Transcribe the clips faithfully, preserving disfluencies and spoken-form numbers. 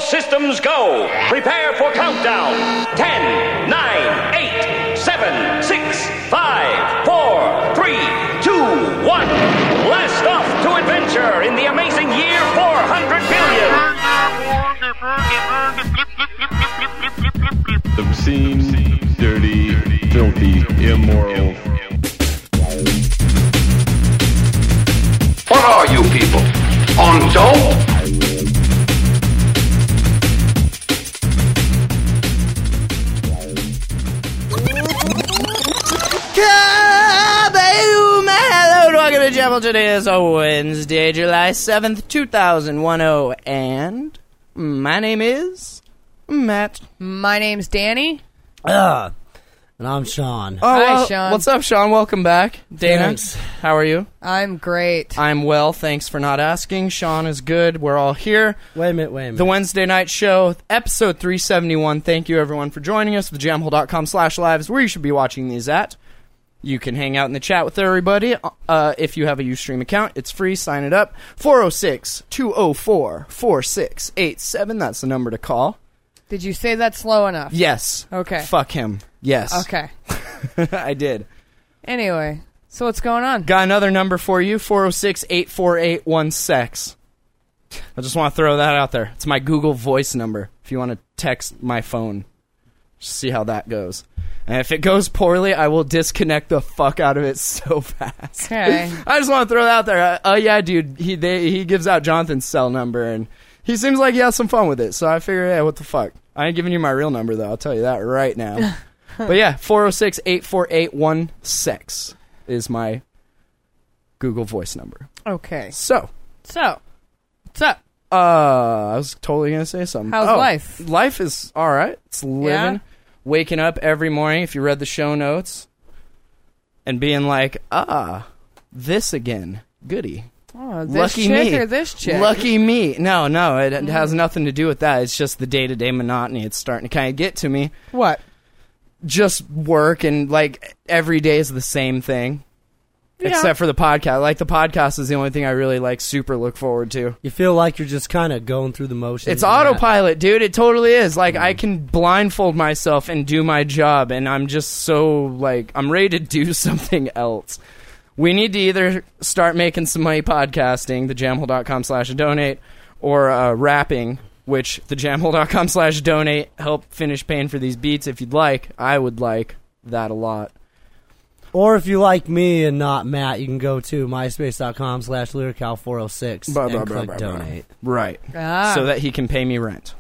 systems go. Prepare for countdown. Ten, nine, eight, seven, six, five, four, three, two, one. Blast off to adventure in the amazing year four hundred billion. Obscene, dirty, filthy, immoral. What are you people? On dope? Kaboom! Hello and welcome to Jabble. Today is a Wednesday, July seventh, two thousand ten, and my name is Matt. My name's Danny. Uh, and I'm Sean. Oh, Hi, well, Sean. What's up, Sean? Welcome back. Dana, Thanks. how are you? I'm great. I'm well, thanks for not asking. Sean is good. We're all here. Wait a minute, wait a minute. The Wednesday night show, episode three seventy-one. Thank you, everyone, for joining us. The jamhole dot com slash live is where you should be watching these at. You can hang out in the chat with everybody. Uh, if you have a Ustream account, it's free. Sign it up. four oh six, two oh four, four six eight seven. That's the number to call. Did you say that slow enough? Yes. Okay. Fuck him. Yes. Okay. I did. Anyway, so what's going on? Got another number for you, four oh six, eight four eight, one six. I just want to throw that out there. It's my Google Voice number if you want to text my phone. Just see how that goes. And if it goes poorly, I will disconnect the fuck out of it so fast. Okay. I just want to throw that out there. Oh, uh, yeah, dude. He they, he gives out Jonathan's cell number, and he seems like he has some fun with it. So I figure, yeah, what the fuck. I ain't giving you my real number, though. I'll tell you that right now. But yeah, four oh six, eight four eight, one six is my Google Voice number. Okay. So. So, what's up? Uh, I was totally going to say something. How's oh, life? Life is all right. It's living. Yeah? Waking up every morning, if you read the show notes, and being like, ah, this again. Goody. Oh, this Lucky chick me. or this chick? Lucky me. No, no, it, it has nothing to do with that. It's just the day-to-day monotony. It's starting to kind of get to me. What? Just work, and, like, every day is the same thing. Yeah. Except for the podcast. Like, the podcast is the only thing I really, like, super look forward to. You feel like you're just kind of going through the motions. It's and that- autopilot, dude. It totally is. Like, mm. I can blindfold myself and do my job, and I'm just so, like, I'm ready to do something else. We need to either start making some money podcasting, the jamhole dot com slash donate, or uh, rapping, which the jamhole dot com slash donate help finish paying for these beats if you'd like. I would like that a lot. Or if you like me and not Matt, you can go to myspace dot com slash lyrical four oh six Blah, and blah, click blah, blah, blah. donate. Right. Ah. So that he can pay me rent.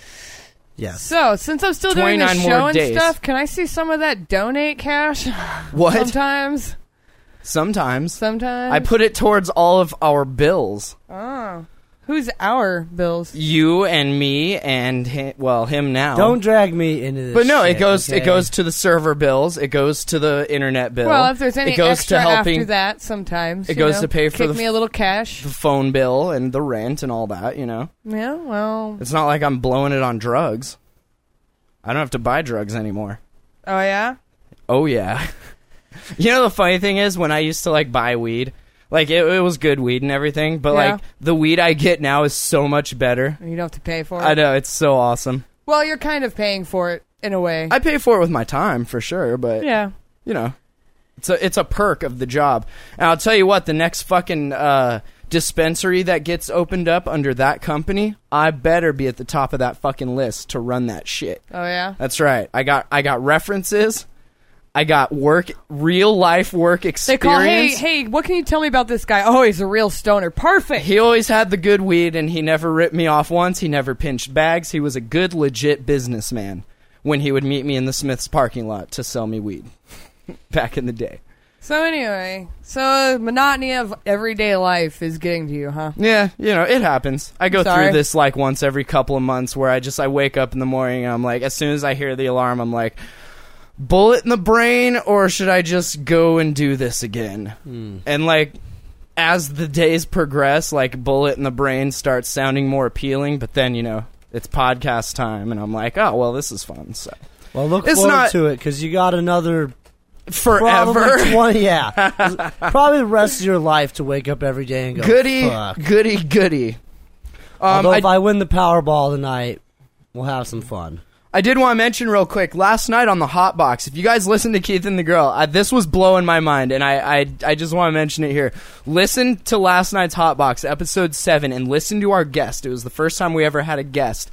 Yes. So, since I'm still doing this twenty-nine show more and days. stuff, can I see some of that donate cash? What? Sometimes. Sometimes. Sometimes. I put it towards all of our bills. Oh. Who's our bills? You and me and him, well, him now. Don't drag me into this. But no, shit, it goes okay? it goes to the server bills. It goes to the internet bill. Well, if there's any it goes extra to helping after that, sometimes it you goes know, to pay for kick the me f- a little cash. the phone bill and the rent and all that. You know, Yeah, well. it's not like I'm blowing it on drugs. I don't have to buy drugs anymore. Oh yeah. Oh yeah. You know the funny thing is when I used to like buy weed. Like, it, it was good weed and everything, but, Yeah. like, the weed I get now is so much better. You don't have to pay for it. I know, it's so awesome. Well, you're kind of paying for it in a way. I pay for it with my time, for sure, but, yeah. you know, it's a, it's a perk of the job. And I'll tell you what, the next fucking uh, dispensary that gets opened up under that company, I better be at the top of that fucking list to run that shit. Oh yeah. That's right. I got I got references. I got work, real life work They experience. call, hey, hey, what can you tell me about this guy? Oh, he's a real stoner. Perfect. He always had the good weed, and he never ripped me off once. He never pinched bags. He was a good, legit businessman when he would meet me in the Smith's parking lot to sell me weed back in the day. So anyway, so monotony of everyday life is getting to you, huh? Yeah, you know, it happens. I go Sorry. through this like once every couple of months where I just, I wake up in the morning and I'm like, as soon as I hear the alarm, I'm like, bullet in the brain, or should I just go and do this again? Mm. And like, as the days progress, like bullet in the brain starts sounding more appealing, but then, you know, it's podcast time, and I'm like, oh, well, this is fun. So Well, look It's forward not- to it, because you got another... forever. Probably twenty, yeah. Probably the rest of your life to wake up every day and go, Goody, fuck. goody, goody. Although I, if I win the Powerball tonight, we'll have some fun. I did want to mention real quick, last night on the Hot Box, if you guys listened to Keith and the Girl, I, this was blowing my mind, and I, I I just want to mention it here. Listen to last night's Hot Box, episode seven, and listen to our guest. It was the first time we ever had a guest.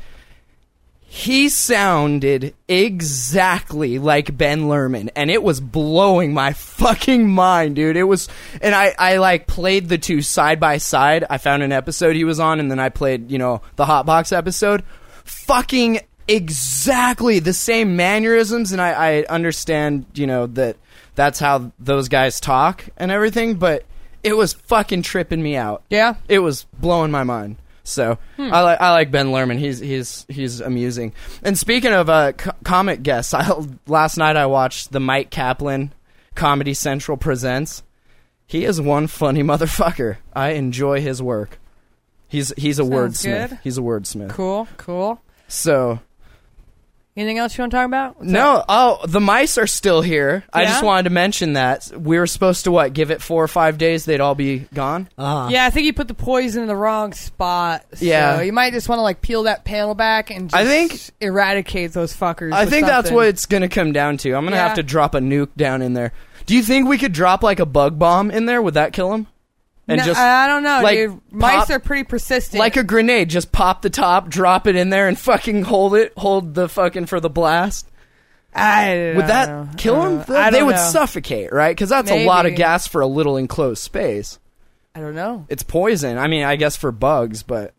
He sounded exactly like Ben Lerman, and it was blowing my fucking mind, dude. It was, and I, I like played the two side by side. I found an episode he was on, and then I played, you know, the Hot Box episode. Fucking exactly the same mannerisms, and I, I understand, you know, that that's how those guys talk and everything, but it was fucking tripping me out. Yeah? It was blowing my mind. So hmm. I like I like Ben Lerman. He's he's he's amusing. And speaking of uh, co- comic guests, I, last night I watched the Mike Kaplan Comedy Central Presents. He is one funny motherfucker. I enjoy his work. He's he's a Sounds wordsmith. good. He's a wordsmith. Cool, cool. So. Anything else you want to talk about? What's no, up? oh, the mice are still here. I Yeah? just wanted to mention that. We were supposed to, what, give it four or five days, they'd all be gone? Uh-huh. Yeah, I think you put the poison in the wrong spot. So Yeah. you might just want to like peel that panel back and just I think- eradicate those fuckers. I with think that's something. what it's going to come down to. I'm going to Yeah. have to drop a nuke down in there. Do you think we could drop, like, a bug bomb in there? Would that kill him? And No, just I don't know, like, dude. Mice pop- are pretty persistent. like a grenade, just pop the top, drop it in there, and fucking hold it, hold the fucking for the blast. I don't Would that know. kill I him? don't know. I They don't would know. suffocate, right? Because that's a lot of Maybe. gas for a little enclosed space. I don't know. It's poison. I mean, I guess for bugs, but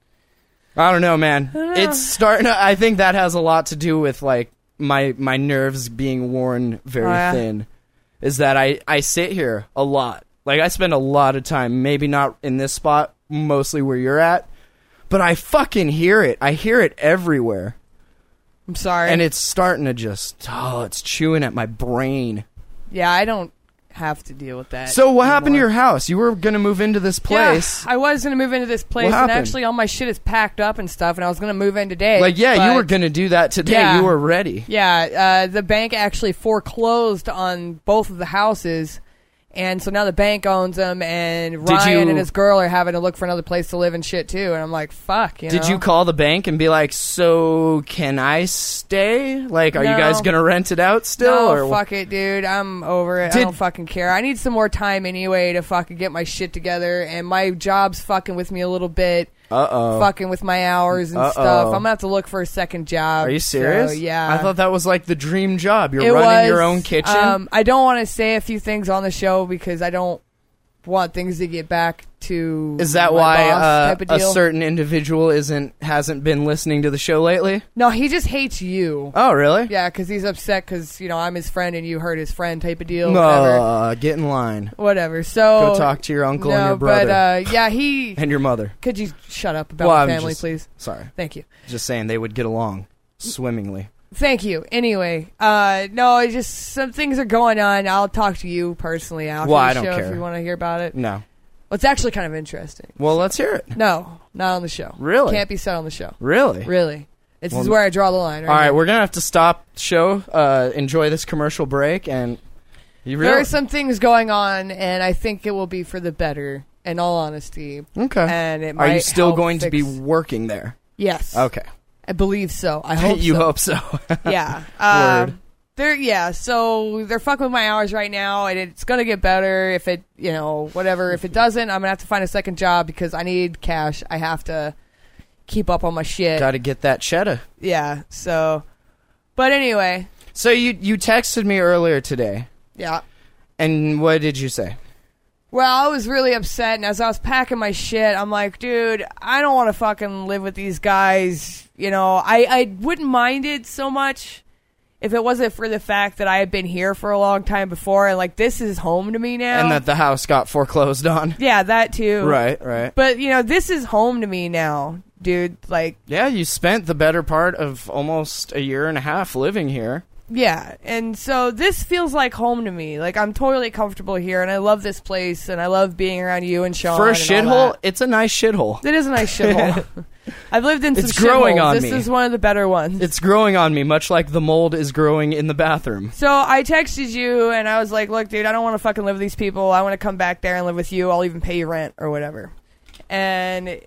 I don't know, man. don't know. It's starting to, I think that has a lot to do with like my my nerves being worn very Oh, yeah? thin. Is that I I sit here a lot. Like I spend a lot of time, maybe not in this spot, mostly where you're at, but I fucking hear it. I hear it everywhere. I'm sorry. And it's starting to just, oh, it's chewing at my brain. yeah, I don't have to deal with that. So what happened to anymore. your house? You were going to move into this place. Yeah, I was going to move into this place, and happened? actually all my shit is packed up and stuff, and I was going to move in today. Like, yeah, you but- were going to do that today. Yeah. You were ready. Yeah, uh, the bank actually foreclosed on both of the houses, and so now the bank owns them, and Did Ryan you- and his girl are having to look for another place to live and shit too. And I'm like, fuck. You Did know? you call the bank and be like, so can I stay? Like, are you No. guys going to rent it out still? No, or fuck it, dude. I'm over it. Did- I don't fucking care. I need some more time anyway to fucking get my shit together, and my job's fucking with me a little bit. Uh-oh. Fucking with my hours and Uh-oh. stuff. I'm gonna have to look for a second job. Are you serious? So, yeah. I thought that was like the dream job. You're It running was, your own kitchen? Um, I don't want to say a few things on the show because I don't want things to get back to. Is that my why boss uh, type of a deal. certain individual isn't hasn't been listening to the show lately? No, he just hates you. Oh, really? Yeah, because he's upset because you know I'm his friend and you hurt his friend type of deal. Whatever. Uh, get in line. Whatever. So Go talk to your uncle no, and your brother. but uh, yeah, he. and your mother. Could you shut up about Well, my I'm family, just- please? Sorry. Thank you. Just saying they would get along swimmingly. Thank you. Anyway, uh, no, it's just some things are going on. I'll talk to you personally after Well, the I don't show care. if you want to hear about it. No. Well, it's actually kind of interesting. Well, let's hear it. No, not on the show. Really? Can't be said on the show. Really? Really. This Well, is where I draw the line. Right All right, here. we're going to have to stop the show, uh, enjoy this commercial break, and you There really... are some things going on, and I think it will be for the better, in all honesty. Okay. And it Are might you still help going to be fix- working there? Yes. Okay. I believe so. I hope you so. hope so. Yeah. Um, Word. They're yeah, so they're fucking with my hours right now, and it's gonna get better if it, you know, whatever. If it doesn't, I'm gonna have to find a second job because I need cash. I have to keep up on my shit. Got to get that cheddar. Yeah. So, but anyway, So you you texted me earlier today, yeah. and what did you say? Well, I was really upset, and as I was packing my shit, I'm like, dude, I don't want to fucking live with these guys. You know, I I wouldn't mind it so much if it wasn't for the fact that I had been here for a long time before, and like this is home to me now. And that the house got foreclosed on. Yeah, that too. Right, right. But, you know, this is home to me now, dude. Like, Yeah, you spent the better part of almost a year and a half living here. yeah. And so this feels like home to me. Like, I'm totally comfortable here, and I love this place, and I love being around you and Sean. For a and all shithole, that. it's a nice shithole. It is a nice shithole. I've lived in some It's growing shitholes. on This me. is one of the better ones. It's growing on me, much like the mold is growing in the bathroom. So I texted you, and I was like, look, dude, I don't want to fucking live with these people. I want to come back there and live with you. I'll even pay you rent or whatever. And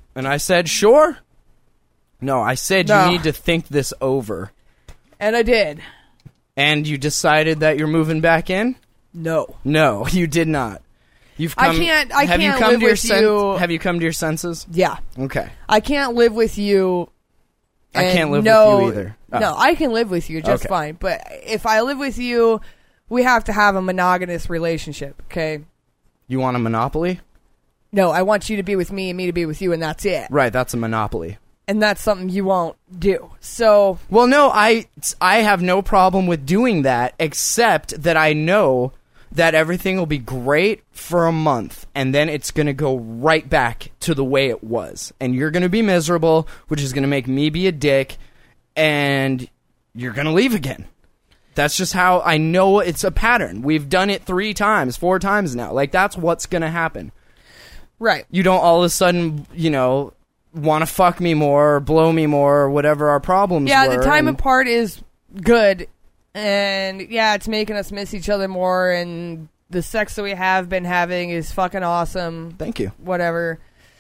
And I said, sure. No, I said No. you need to think this over. And I did. And you decided that you're moving back in? No. No, you did not. You've come, I can't- I have can't you come live to your with sen- you- Have you come to your senses? Yeah. Okay. I can't live with you. I and can't live no, with you either. Oh. No, I can live with you just Okay. fine. But if I live with you, we have to have a monogamous relationship, okay? You want a monopoly? No, I want you to be with me and me to be with you, and that's it. Right, that's a monopoly. And that's something you won't do. So, Well, no, I I have no problem with doing that, except that I know that everything will be great for a month, and then it's going to go right back to the way it was. And you're going to be miserable, which is going to make me be a dick, and you're going to leave again. That's just how I know it's a pattern. We've done it three times, four times now. Like, that's what's going to happen. right. You don't all of a sudden, you know, want to fuck me more or blow me more or whatever our problems Yeah, were. the time and- apart is good. And, yeah, it's making us miss each other more. And the sex that we have been having is fucking awesome. Thank you. Whatever.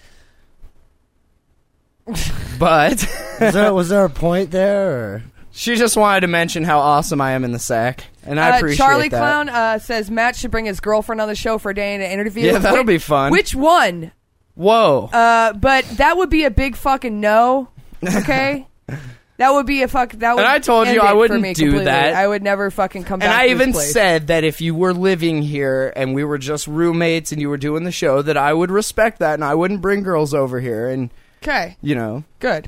But Was there, was there a point there? Or? she just wanted to mention how awesome I am in the sack, and I Uh, appreciate Charlie that. Clown uh, says Matt should bring his girlfriend on the show for a day and an interview. Yeah, that'll Which- be fun. Which one? Whoa. Uh, but that would be a big fucking no. Okay, that would be a fuck. That would. And I told you end I it for wouldn't me do completely. that. I would never fucking come back. and I to this even place. said that if you were living here and we were just roommates and you were doing the show, that I would respect that and I wouldn't bring girls over here. And, Okay, you know, good.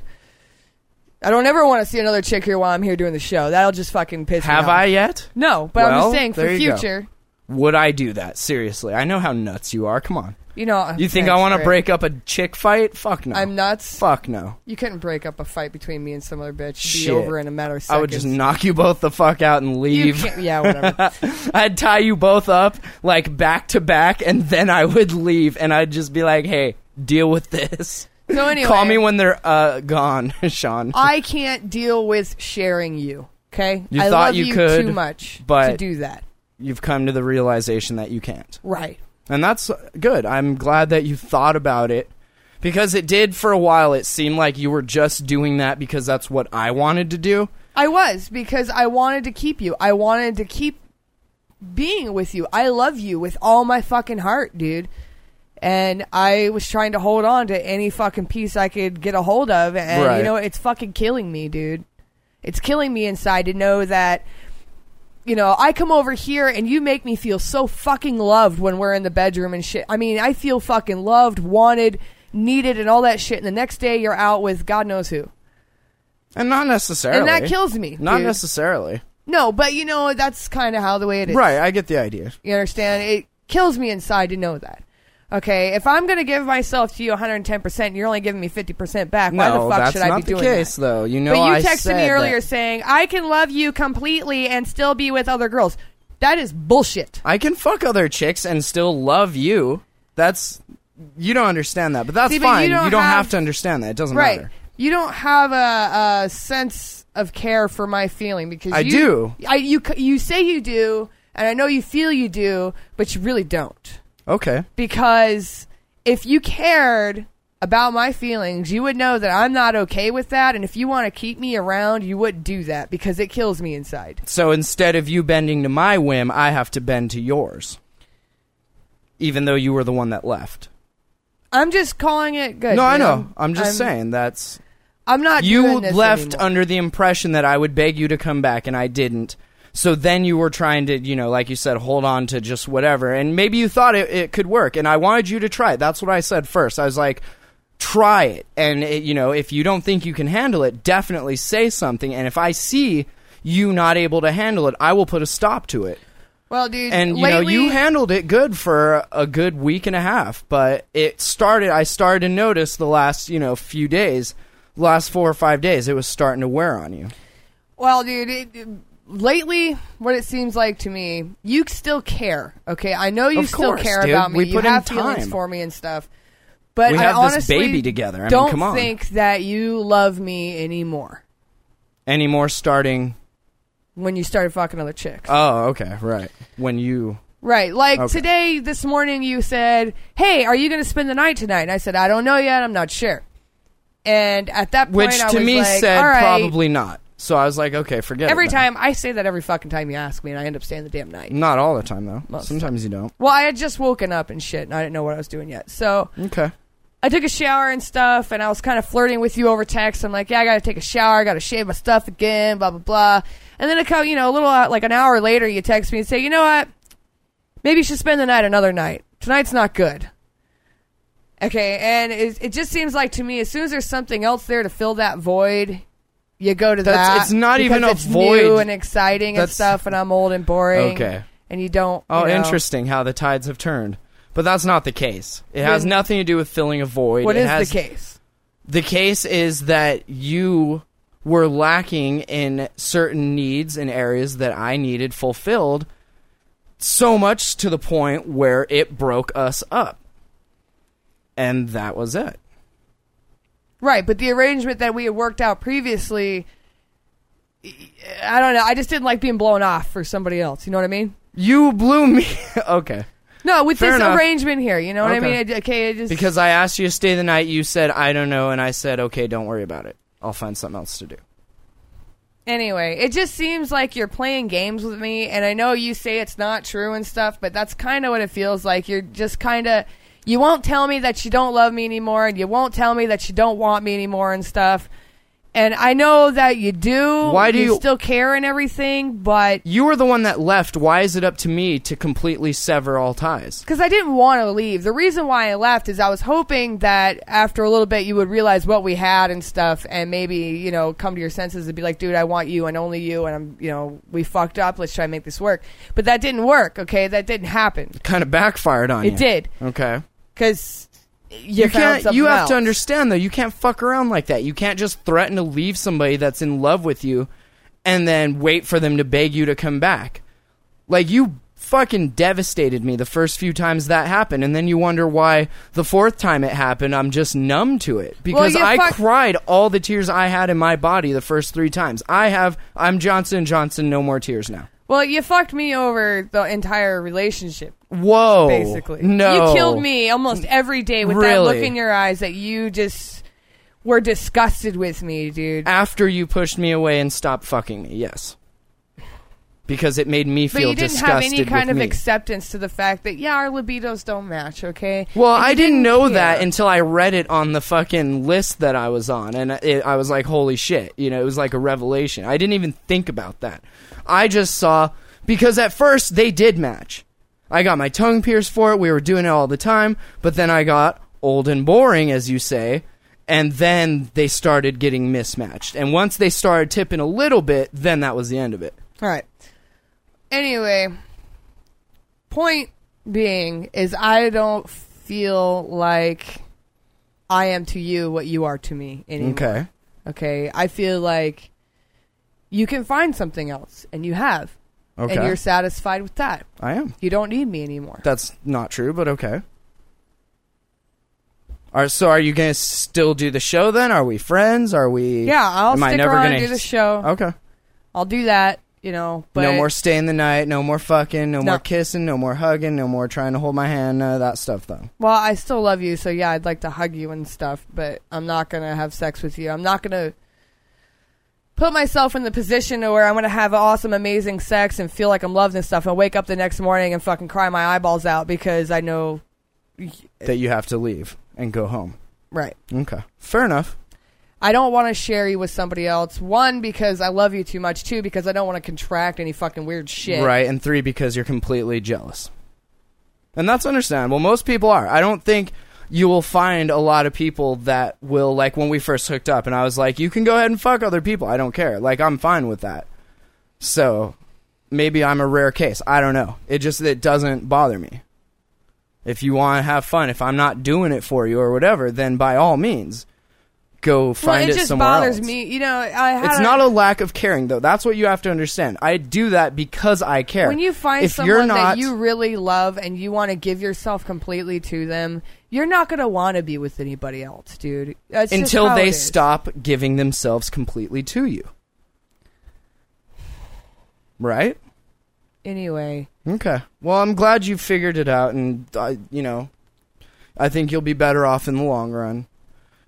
I don't ever want to see another chick here while I'm here doing the show. That'll just fucking piss have me off. I yet? No, but I'm Well, just saying for there you go. future. Would I do that? Seriously. I know how nuts you are. Come on. You know, You think thanks, I want to Ray. break up a chick fight? Fuck no. I'm nuts. Fuck no. You couldn't break up a fight between me and some other bitch. It'd Shit. be over in a matter of seconds. I would just knock you both the fuck out and You leave. can't, yeah, whatever. I'd tie you both up like back to back, and then I would leave, and I'd just be like, "Hey, deal with this." So anyway, Call me when they're uh, gone, Sean. I can't deal with sharing you. Okay, You I thought love you you could, too much to but- do that. You've come to the realization that you can't, Right. and that's good. I'm glad that you thought about it, because it did for a while. It seemed like you were just doing that because that's what I wanted to do. I was because I wanted to keep you. I wanted to keep being with you. I love you with all my fucking heart, dude. And I was trying to hold on to any fucking piece I could get a hold of. And, Right. you know, it's fucking killing me, dude. It's killing me inside to know that, you know, I come over here and you make me feel so fucking loved when we're in the bedroom and shit. I mean, I feel fucking loved, wanted, needed, and all that shit. And the next day you're out with God knows who. And not necessarily. And that kills me. Not dude. necessarily. No, but you know, that's kind of how the way it is. Right, I get the idea. You understand? It kills me inside to know that. Okay, if I'm going to give myself to you one hundred ten percent and you're only giving me fifty percent back, why No, the fuck that's should I not be the doing case, that? though. You know, But you I texted said me earlier that saying, I can love you completely and still be with other girls. That is bullshit. I can fuck other chicks and still love you. That's you don't understand that, but that's See, but fine. you don't have, have- to understand that. It doesn't Right. matter. You don't have a, a sense of care for my feeling because I you, do. I, you, c- you say you do, and I know you feel you do, but you really don't. Okay. Because if you cared about my feelings, you would know that I'm not okay with that, and if you want to keep me around, you wouldn't do that because it kills me inside. So instead of you bending to my whim, I have to bend to yours. Even though you were the one that left. I'm just calling it good. no, I you know. I'm just I'm, saying that's I'm not you doing this left anymore. under the impression that I would beg you to come back, and I didn't. So then you were trying to, you know, like you said, hold on to just whatever. And maybe you thought it, it could work. And I wanted you to try it. That's what I said first. I was like, try it. And, it, you know, if you don't think you can handle it, definitely say something. And if I see you not able to handle it, I will put a stop to it. Well, dude, And, you lately, know, you handled it good for a good week and a half. But it started, I started to notice the last, you know, few days, the last four or five days, it was starting to wear on you. Well, dude, it, it, lately, what it seems like to me, you still care. Okay, I know you Of still course, care dude. about me. We you put in have feelings time. for me and stuff. But We I have this honestly baby together. I mean, don't come on. think that you love me anymore Any more starting... when you started fucking other chicks. Oh, okay, right. When you... Right, like Okay. today, this morning, you said, "Hey, are you going to spend the night tonight?" And I said, "I don't know yet. I'm not sure." And at that point, Which I to was me like, said all right. probably not. So I was like, okay, forget Every it. Every time, I say that every fucking time you ask me, and I end up staying the damn night. Not all the time, though. Most Sometimes you don't. Well, I had just woken up and shit, and I didn't know what I was doing yet. So Okay. I took a shower and stuff, and I was kind of flirting with you over text. I'm like, yeah, I got to take a shower. I got to shave my stuff again, blah, blah, blah. And then, a couple, you know, a little, uh, like an hour later, you text me and say, you know what? Maybe you should spend the night another night. Tonight's not good. Okay, and it, it just seems like to me, as soon as there's something else there to fill that void, you go to That's- that. it's not because even a it's void. new and exciting and That's- stuff, and I'm old and boring. Okay. And you don't. Oh, you know. interesting how the tides have turned. But that's not the case. It has Then- nothing to do with filling a void. What it is has, the case? The case is that you were lacking in certain needs and areas that I needed fulfilled, so much to the point where it broke us up. And that was it. Right, but the arrangement that we had worked out previously, I don't know. I just didn't like being blown off for somebody else. You know what I mean? You blew me. Okay. No, with Fair this enough. arrangement here. You know what Okay. I mean? I- Okay, it just Because I asked you to stay the night, you said, I don't know, and I said, okay, don't worry about it. I'll find something else to do. Anyway, it just seems like you're playing games with me, and I know you say it's not true and stuff, but that's kind of what it feels like. You're just kind of, you won't tell me that you don't love me anymore, and you won't tell me that you don't want me anymore and stuff. And I know that you do. Why do you- still care and everything, but You were the one that left. Why is it up to me to completely sever all ties? because I didn't want to leave. The reason why I left is I was hoping that after a little bit you would realize what we had and stuff, and maybe, you know, come to your senses and be like, dude, I want you and only you, and I'm, you know, we fucked up. Let's try and make this work. But that didn't work. Okay, that didn't happen. Kind of backfired on you. It did, Okay. because You, you, found can't. something You have else. to understand, though. You can't fuck around like that. You can't just threaten to leave somebody that's in love with you, and then wait for them to beg you to come back. Like, you fucking devastated me the first few times that happened, and then you wonder why the fourth time it happened, I'm just numb to it. Because you I fuck- cried all the tears I had in my body the first three times. I have. I'm Johnson and Johnson. No more tears now. Well, you fucked me over the entire relationship. Whoa. Basically, No. you killed me almost every day with that Really? look in your eyes that you just were disgusted with me, dude. After you pushed me away and stopped fucking me, yes. Because it made me But feel you didn't disgusted have any kind with of me. acceptance to the fact that, yeah, our libidos don't match, okay? Well, And you I didn't know care. that until I read it on the fucking list that I was on, and it, I was like, holy shit. You know, it was like a revelation. I didn't even think about that. I just saw, because at first they did match. I got my tongue pierced for it. We were doing it all the time. But then I got old and boring, as you say. And then they started getting mismatched. And once they started tipping a little bit, then that was the end of it. All right. Anyway, point being is I don't feel like I am to you what you are to me anymore. Okay. Okay? I feel like you can find something else, and you have. Okay. And you're satisfied with that. I am. You don't need me anymore. That's not true, but okay. Are, so are you going to still do the show then? Are we friends? Are we... Yeah, I'll am I stick never around gonna and do the show. Okay. I'll do that, you know. But no more staying the night, no more fucking, no, No. more kissing, no more hugging, no more trying to hold my hand, none of that stuff though. Well, I still love you, so yeah, I'd like to hug you and stuff, but I'm not going to have sex with you. I'm not going to put myself in the position to where I'm going to have awesome, amazing sex and feel like I'm loved and stuff and wake up the next morning and fucking cry my eyeballs out because I know... That you have to leave and go home. Right. Okay. Fair enough. I don't want to share you with somebody else. One, because I love you too much. Two, because I don't want to contract any fucking weird shit. Right, and three, because you're completely jealous. And that's understandable. Most people are. I don't think you will find a lot of people that will, like when we first hooked up, and I was like, you can go ahead and fuck other people. I don't care. Like, I'm fine with that. So, maybe I'm a rare case. I don't know. It just, it doesn't bother me. If you want to have fun, if I'm not doing it for you or whatever, then by all means, go Well, find it it just somewhere bothers else. me. You know, I had It's not a lack of caring, though. That's what you have to understand. I do that because I care. When you find if someone you're not, that you really love and you want to give yourself completely to them, you're not going to want to be with anybody else, dude. That's just until how they it is. stop giving themselves completely to you. Right? Anyway. Okay. Well, I'm glad you figured it out, and, uh, you know, I think you'll be better off in the long run.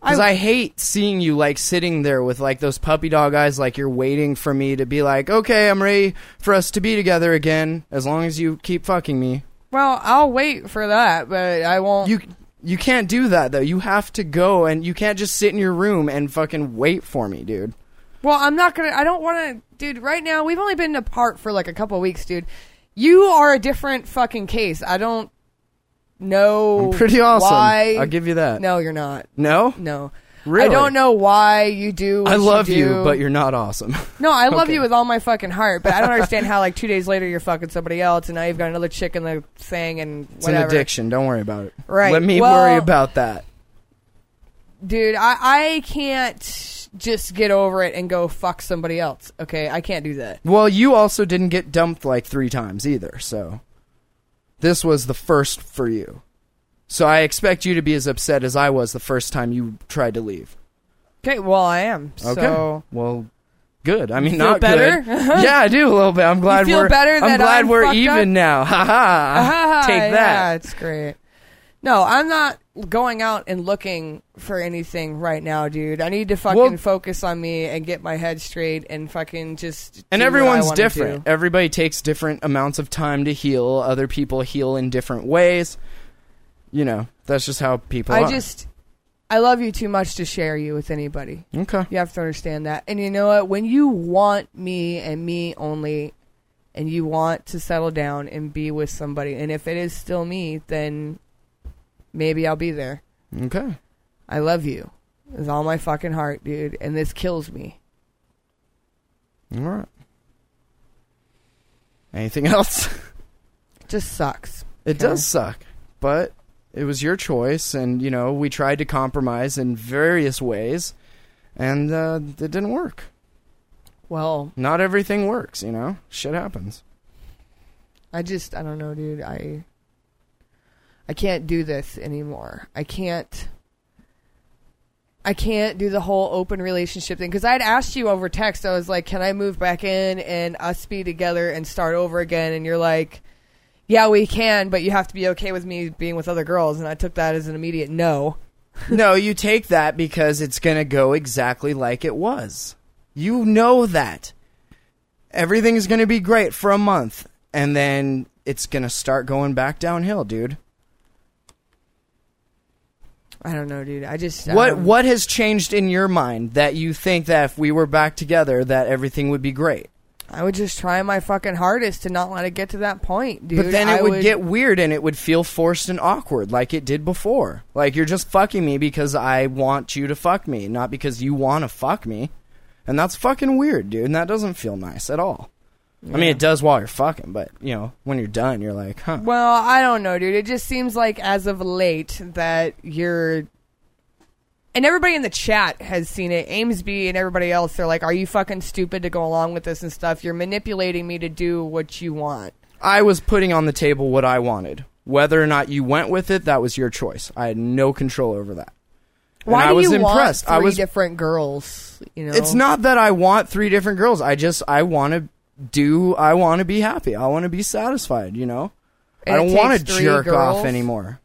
Because I, I hate seeing you, like, sitting there with, like, those puppy dog eyes, like you're waiting for me to be like, okay, I'm ready for us to be together again, as long as you keep fucking me. Well, I'll wait for that, but I won't. You you can't do that, though. You have to go, and you can't just sit in your room and fucking wait for me, dude. Well, I'm not gonna, I don't want to, dude, right now, we've only been apart for, like, a couple of weeks, dude. You are a different fucking case. I don't know I'm pretty awesome. why. I'll give you that. No, you're not. No? No. Really? I don't know why you do what I love you, do. you, but you're not awesome. No, I love Okay. you with all my fucking heart, but I don't understand how, like, two days later you're fucking somebody else, and now you've got another chick in the thing, and It's whatever. an addiction. Don't worry about it. Right. Let me Well- worry about that. Dude, I, I can't just get over it and go fuck somebody else, okay? I can't do that. Well, you also didn't get dumped like three times either, so this was the first for you. So I expect you to be as upset as I was the first time you tried to leave. Okay, well, I am. Okay. So, Well, good. I mean, You feel not better? good. Yeah, I do a little bit. I'm glad feel we're better I'm that glad I'm we're fucked even up? now. Ha ha. Take Yeah, that. it's great. No, I'm not going out and looking for anything right now, dude. I need to fucking Well- focus on me and get my head straight and fucking just And do what I everyone's wanna different. do. Everybody takes different amounts of time to heal. Other people heal in different ways. You know, that's just how people I are. just, I love you too much to share you with anybody. Okay. You have to understand that. And you know what? When you want me and me only, and you want to settle down and be with somebody, and if it is still me, then maybe I'll be there. Okay. I love you with all my fucking heart, dude. And this kills me. All right. Anything else? It just sucks. It Okay. does suck, but it was your choice, and, you know, we tried to compromise in various ways, and uh, it didn't work. Well, Not everything works, you know? Shit happens. I just, I don't know, dude. I, I can't do this anymore. I can't, I can't do the whole open relationship thing. Because I had asked you over text, I was like, can I move back in and us be together and start over again? And you're like, yeah, we can, but you have to be okay with me being with other girls. And I took that as an immediate no. No, you take that because it's going to go exactly like it was. You know that. Everything's going to be great for a month, and then it's going to start going back downhill, dude. I don't know, dude. I just What um, what has changed in your mind that you think that if we were back together that everything would be great? I would just try my fucking hardest to not let it get to that point, dude. But then it I would, get weird and it would feel forced and awkward like it did before. Like you're just fucking me because I want you to fuck me, not because you want to fuck me. And that's fucking weird, dude. And that doesn't feel nice at all. I mean, it does while you're fucking, but, you know, when you're done, you're like, huh. Well, I don't know, dude. It just seems like as of late that you're... And everybody in the chat has seen it. Amesby and everybody else, they're like, are you fucking stupid to go along with this and stuff? You're manipulating me to do what you want. I was putting on the table what I wanted. Whether or not you went with it, that was your choice. I had no control over that. And Why I do was you impressed. want three I was different girls? You know, It's not that I want three different girls. I just I want to do I want to be happy. I want to be satisfied, you know? And I it don't want to takes three jerk girls? off anymore.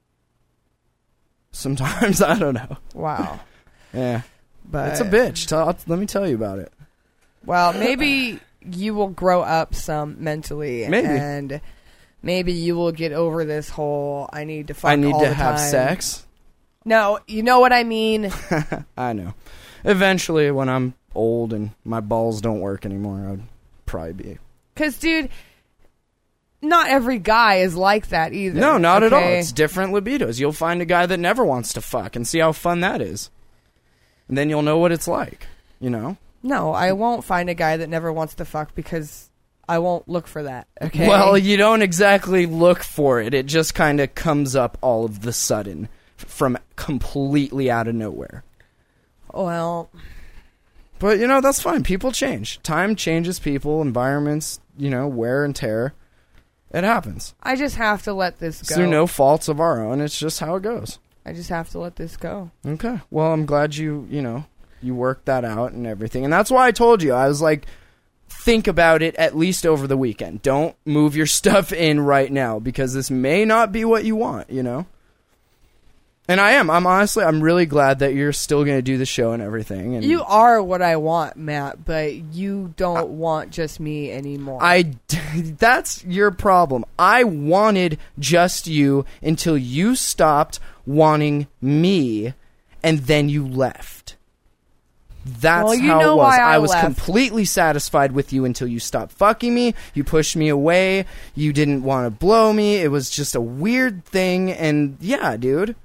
Sometimes I don't know. Wow. Yeah. But It's a bitch. Tell, let me tell you about it. Well, maybe you will grow up some mentally, Maybe. and maybe you will get over this whole I need to fuck I need all to the have time. sex. No, you know what I mean. I know. Eventually, when I'm old and my balls don't work anymore, I'd probably be. Because, dude, not every guy is like that either. No, not at all. okay? It's different libidos. You'll find a guy that never wants to fuck and see how fun that is. And then you'll know what it's like, you know? No, I won't find a guy that never wants to fuck because I won't look for that. Okay. Well, you don't exactly look for it. It just kind of comes up all of the sudden f- from completely out of nowhere. well, But, you know, that's fine. People change. Time changes people, environments, you know, wear and tear. It happens. I just have to let this go. Through no faults of our own. It's just how it goes. I just have to let this go. Okay. Well, I'm glad you, you know, you worked that out and everything. And that's why I told you. I was like, think about it at least over the weekend. Don't move your stuff in right now because this may not be what you want, you know? And I am. I'm honestly, I'm really glad that you're still going to do the show and everything. And You are what I want, Matt, but you don't I, want just me anymore. I, that's your problem. I wanted just you until you stopped wanting me, and then you left. That's well, you how know it was. Why I, I was left. completely satisfied with you until you stopped fucking me. You pushed me away. You didn't want to blow me. It was just a weird thing, and yeah, dude.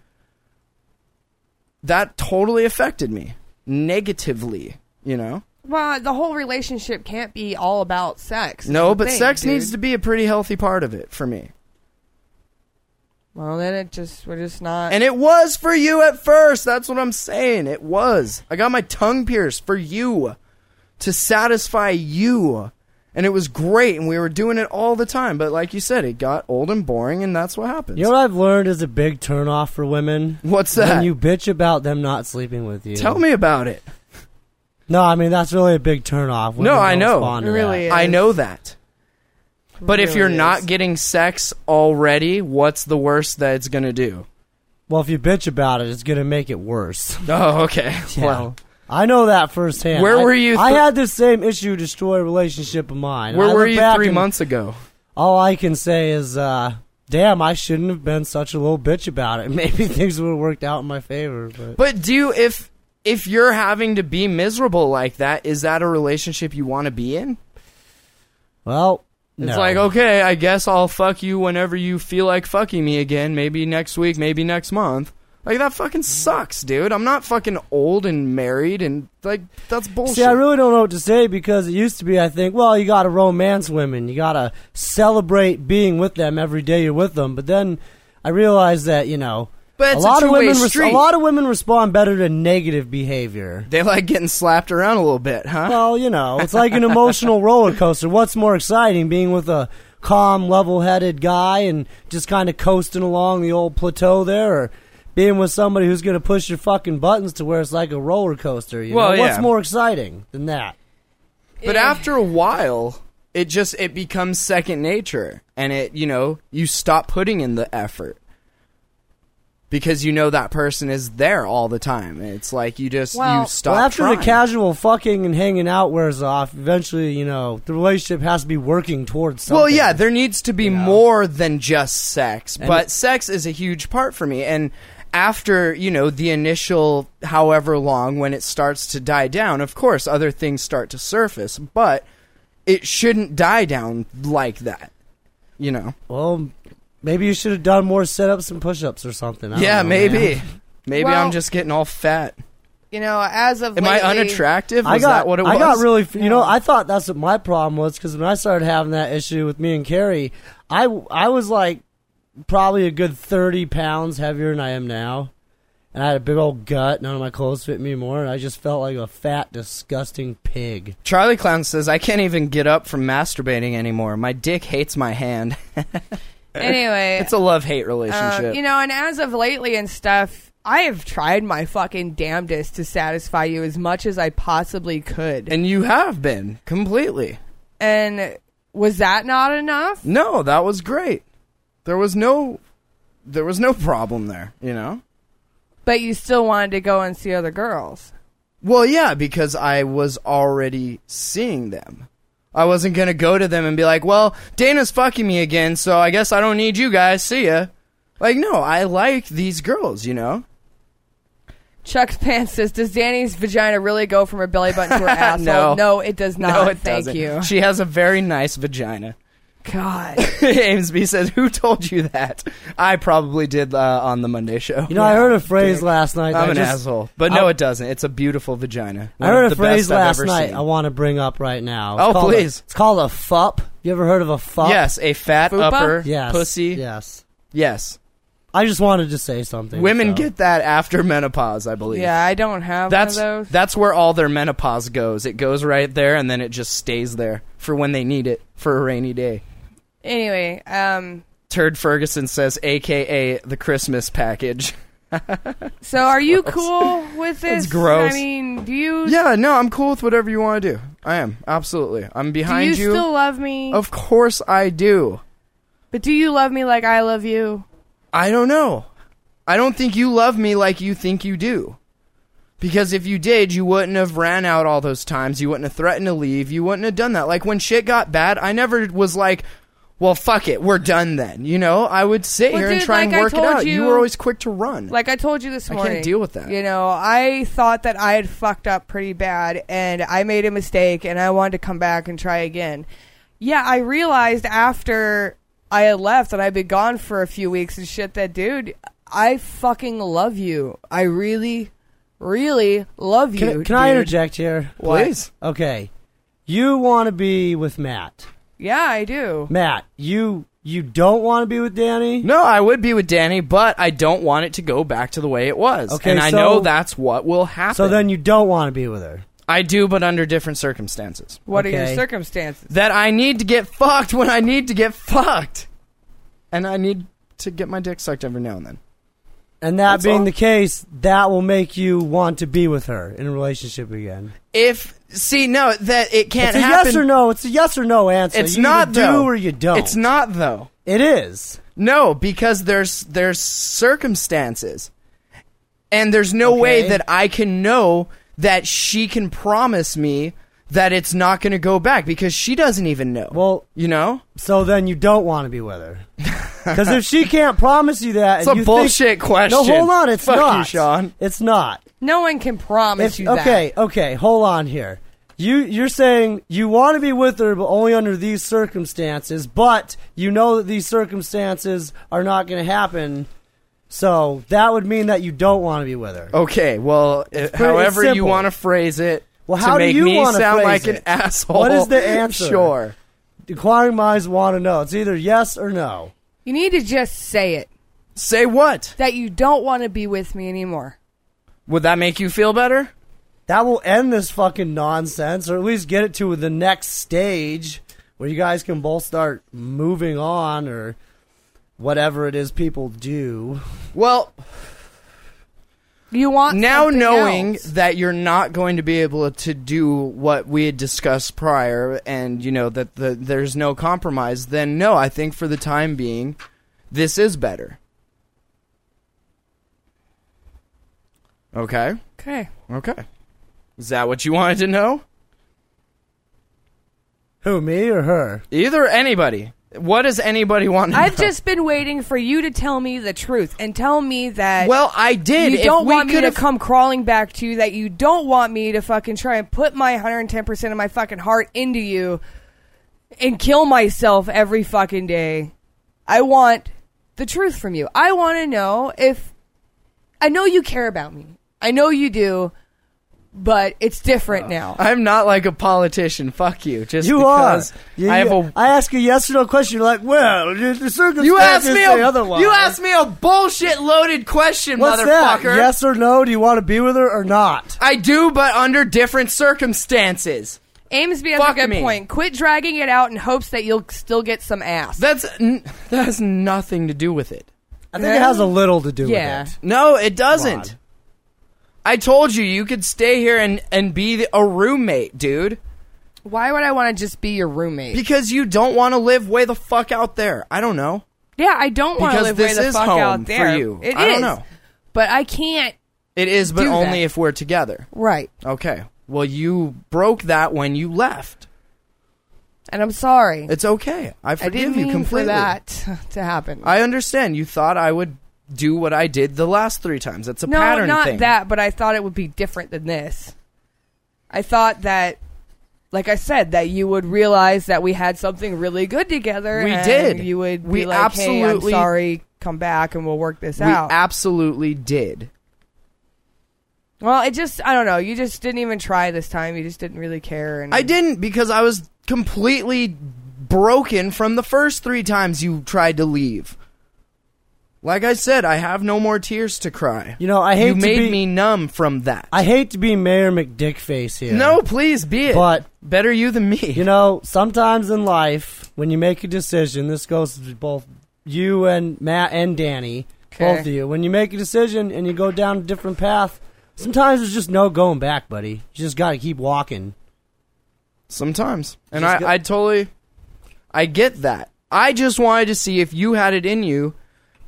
That totally affected me negatively, you know? Well, the whole relationship can't be all about sex. No, but thing, sex dude. needs to be a pretty healthy part of it for me. Well, then it just, we're just not. And it was for you at first. That's what I'm saying. It was. I got my tongue pierced for you. To satisfy you. And it was great, and we were doing it all the time. But like you said, it got old and boring, and that's what happens. You know what I've learned is a big turnoff for women? What's that? When you bitch about them not sleeping with you. Tell me about it. No, I mean, that's really a big turnoff. No, I know. It really is. I know that. But It if really you're is. not getting sex already, what's the worst that it's going to do? Well, if you bitch about it, it's going to make it worse. Oh, okay. Yeah. Well, I know that firsthand. Where I, were you th- I had this same issue destroy a relationship of mine. where I were look you back three and months ago? All I can say is, uh, damn, I shouldn't have been such a little bitch about it. Maybe things would have worked out in my favor. But, But do you, if if you're having to be miserable like that, is that a relationship you want to be in? well, It's no. like, okay, I guess I'll fuck you whenever you feel like fucking me again. Maybe next week, maybe next month. Like, that fucking sucks, dude. I'm not fucking old and married, and, like, that's bullshit. See, I really don't know what to say because it used to be, I think, well, you got to romance women. You got to celebrate being with them every day you're with them. But then I realized that, you know, But a it's a lot of two-way women res- street. a lot of women respond better to negative behavior. They like getting slapped around a little bit, huh? Well, you know, it's like an emotional roller coaster. What's more exciting, being with a calm, level-headed guy and just kind of coasting along the old plateau there, or being with somebody who's going to push your fucking buttons to where it's like a roller coaster? You Well, know? What's yeah. more exciting than that? But Yeah. after a while, it just, it becomes second nature. And it, you know, you stop putting in the effort. Because you know that person is there all the time. It's like you just, Well- you stop Well, after trying. the casual fucking and hanging out wears off, eventually, you know, the relationship has to be working towards something. Well, yeah, there needs to be You know? more than just sex. And but it- sex is a huge part for me. And after, you know, the initial however long, when it starts to die down, of course, other things start to surface. But it shouldn't die down like that. You know? Well, maybe you should have done more sit-ups and push-ups or something. I don't Yeah, know, maybe. man. Maybe Well- I'm just getting all fat. You know, as of Am lately, I unattractive? Was I got, that what it was? I got really, you know, No. I thought that's what my problem was because when I started having that issue with me and Carrie, I, I was like probably a good thirty pounds heavier than I am now. And I had a big old gut. None of my clothes fit me more. And I just felt like a fat, disgusting pig. Charlie Clown says, I can't even get up from masturbating anymore. My dick hates my hand. Anyway, It's a love-hate uh, relationship. you know, and as of lately and stuff, I have tried my fucking damnedest to satisfy you as much as I possibly could. And you have been, completely. And was that not enough? No, that was great. There was no, there was no problem there, you know? But you still wanted to go and see other girls. Well, yeah, because I was already seeing them. I wasn't going to go to them and be like, well, Dana's fucking me again, so I guess I don't need you guys. See ya. Like, no, I like these girls, you know? Chuck Pants says, does Danny's vagina really go from her belly button to her asshole? No. No, it does not. no, it Thank doesn't. you. She has a very nice vagina. God. Amesby says, who told you that? I probably did uh, on the Monday show. You know, I heard a phrase Dick. last night. that I'm I an just, asshole. But no, I- it doesn't. It's a beautiful vagina. I One heard of a the phrase best I've last ever night seen. I want to bring up right now. It's Oh, called please. A, it's called a F U P. You ever heard of a F U P? Yes, a fat Fupa? upper Yes. pussy. Yes. Yes. I just wanted to say something. Women so. get that after menopause, I believe. Yeah, I don't have That's one of those. that's where all their menopause goes. It goes right there, and then it just stays there for when they need it for a rainy day. Anyway, um, Turd Ferguson says, A K A the Christmas package. so are you cool with this? That's gross. I mean, do you Yeah, no, I'm cool with whatever you want to do. I am, absolutely. I'm do behind you still love me? Of course I do. But do you love me like I love you? I don't know. I don't think you love me like you think you do. Because if you did, you wouldn't have ran out all those times. You wouldn't have threatened to leave. You wouldn't have done that. Like, when shit got bad, I never was like, well, fuck it, we're done then. You know, I would sit Well, here dude, and try like and I work it told out. You, you- were always quick to run. Like I told you this I morning. can't deal with that. You know, I thought that I had fucked up pretty bad and I made a mistake and I wanted to come back and try again. Yeah, I realized after I had left and I'd been gone for a few weeks and shit that, dude, I fucking love you. I really, really love you. Can, can I dude. interject here? Please. Okay. You want to be with Matt. Yeah, I do. Matt, you you don't want to be with Danny? No, I would be with Danny, but I don't want it to go back to the way it was. Okay, and I so- know that's what will happen. So then you don't want to be with her. I do, but under different circumstances. What are Okay. your circumstances? That I need to get fucked when I need to get fucked. And I need to get my dick sucked every now and then. And that That's being all. the case, that will make you want to be with her in a relationship again. If, see, no, that it can't It's a happen. yes or no. It's a yes or no answer. It's you not, either though. do or you don't. It's not, though. It is. No, because there's there's circumstances. And there's no way Okay. that I can know that she can promise me that it's not going to go back because she doesn't even know. Well, you know? so then you don't want to be with her. Because if she can't promise you that, It's and a you bullshit think, question. No, hold on. It's Fuck not. you, Sean. It's not. No one can promise If, you that. okay, okay. Hold on here. You you're saying you want to be with her, but only under these circumstances. But you know that these circumstances are not going to happen. So that would mean that you don't want to be with her. Okay, well, uh, pretty however you simple. want to phrase it Well, to how do make you me wanna sound phrase like it? an asshole. What is the answer? Sure. Inquiring minds want to know. It's either yes or no. You need to just say it. Say what? That you don't want to be with me anymore. Would that make you feel better? That will end this fucking nonsense, or at least get it to the next stage where you guys can both start moving on, or whatever it is people do. Well, You want now something knowing else. that you're not going to be able to do what we had discussed prior, and you know that the, there's no compromise, then no, I think for the time being, this is better. Okay? Okay. Okay. Is that what you wanted to know? Who, me or her? Either anybody. What does anybody want to I've know? just been waiting for you to tell me the truth and tell me that Well, I did. you If don't we want me to could've- come crawling back to you, that you don't want me to fucking try and put my one hundred ten percent of my fucking heart into you and kill myself every fucking day. I want the truth from you. I want to know if... I know you care about me. I know you do, but it's different now. I'm not like a politician. Fuck you. Just You are. because You- I have you- a. I ask a yes or no question. You're like, well, the the circumstances You asked me say a. otherwise. You asked me a bullshit loaded question, What's that? motherfucker. Yes or no? Do you want to be with her or not? I do, but under different circumstances. Amesby has Fuck a good me. point. Quit dragging it out in hopes that you'll still get some ass. That's n- that has nothing to do with it. I think it has a little to do Yeah. with it. No, it doesn't. Come I told you you could stay here and and be the, a roommate, dude. Why would I want to just be your roommate? Because you don't want to live way the fuck out there. I don't know. Yeah, I don't want to Because live this way the is fuck home out for there. you. It I don't is. know. But I can't. It is, but Do only that. if we're together. Right. Okay. Well, you broke that when you left. And I'm sorry. It's okay. I I forgive didn't you mean completely. for that to happen. I understand. You thought I would do what I did the last three times. It's a no, pattern not thing. that, but I thought it would be different than this. I thought that, like I said, that you would realize that we had something really good together. We and did. You would We be like, hey, I'm absolutely- sorry, come back and we'll work this We out. absolutely did. Well, it just, I don't know. You just didn't even try this time. You just didn't really care. And I didn't because I was completely broken from the first three times you tried to leave. Like I said, I have no more tears to cry. You know, I hate You to made be- me numb from that. I hate to be Mayor McDickface here. No, please be it. But- better you than me. You know, sometimes in life, when you make a decision, this goes to both you and Matt and Danny, Okay. both of you. When you make a decision and you go down a different path, sometimes there's just no going back, buddy. You just got to keep walking. Sometimes. And Just I, go- I totally, I get that. I just wanted to see if you had it in you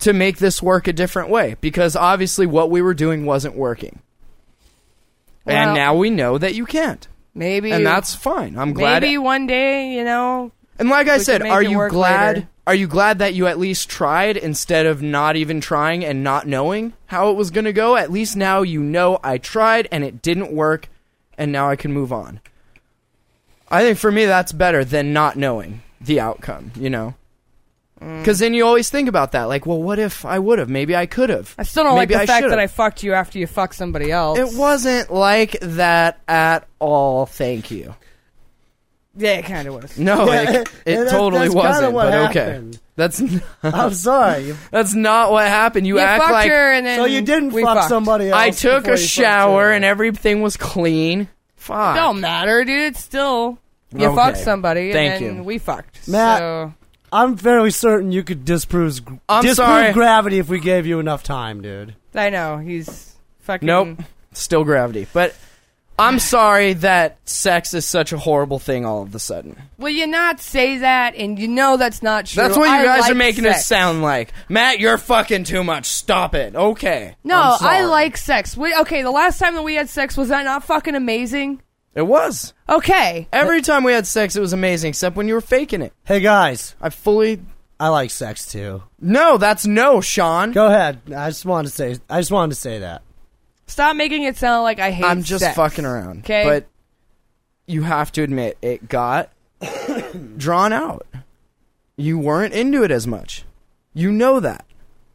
to make this work a different way, because obviously what we were doing wasn't working. Well, and now we know that you can't. Maybe. And that's fine. I'm glad. Maybe one day, you know. And like I we said, can make are it you work glad? later. Are you glad that you at least tried instead of not even trying and not knowing how it was going to go? At least now you know I tried and it didn't work, and now I can move on. I think for me that's better than not knowing the outcome, you know? Because then you always think about that. Like, well, what if I would have? Maybe I could have. I still don't Maybe like the I fact should've. that I fucked you after you fucked somebody else. It wasn't like that at all, thank you. Yeah, it kind of was. No, Yeah, it, it that's- totally that's kinda wasn't, what but okay. happened. That's not, I'm sorry. that's not what happened. You You act fucked like her and then So you didn't we fuck fucked. somebody else. I took before a you fucked shower her. and everything was clean. Fuck. It don't matter, dude. It's still you Okay. fucked somebody and Thank then you. we fucked. Matt, So I'm fairly certain you could disprove I'm disprove sorry. gravity if we gave you enough time, dude. I know he's fucking. Nope. Still gravity. But I'm sorry that sex is such a horrible thing all of a sudden. Will you not say that? And you know that's not true. That's what you I guys like are making sex. it sound like. Matt, you're fucking too much. Stop it. Okay. No, I'm sorry. I like sex. We, okay, the last time that we had sex, was that not fucking amazing? It was. Okay. Every time we had sex, it was amazing, except when you were faking it. Hey guys, I fully... I like sex too. No, that's no, Sean. Go ahead. I just wanted to say. I just wanted to say that. Stop making it sound like I hate I'm just sex. fucking around. Okay. But you have to admit, it got drawn out. You weren't into it as much. You know that.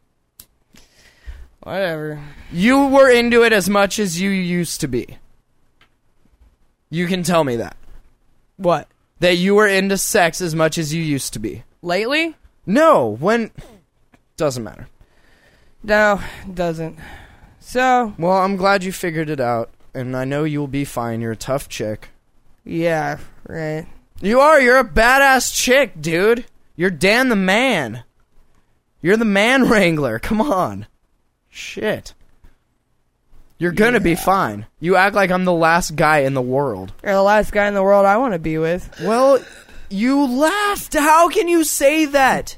Whatever. You were into it as much as you used to be. You can tell me that. What? That you were into sex as much as you used to be. Lately? No, when... Doesn't matter. No, it doesn't. So, Well, I'm glad you figured it out, and I know you'll be fine. You're a tough chick. yeah, right. You are. You're a badass chick, dude. You're Dan the man. You're the man wrangler. Come on. Shit. You're gonna be fine. You act like I'm the last guy in the world. You're the last guy in the world I want to be with. Well, you laughed. How can you say that?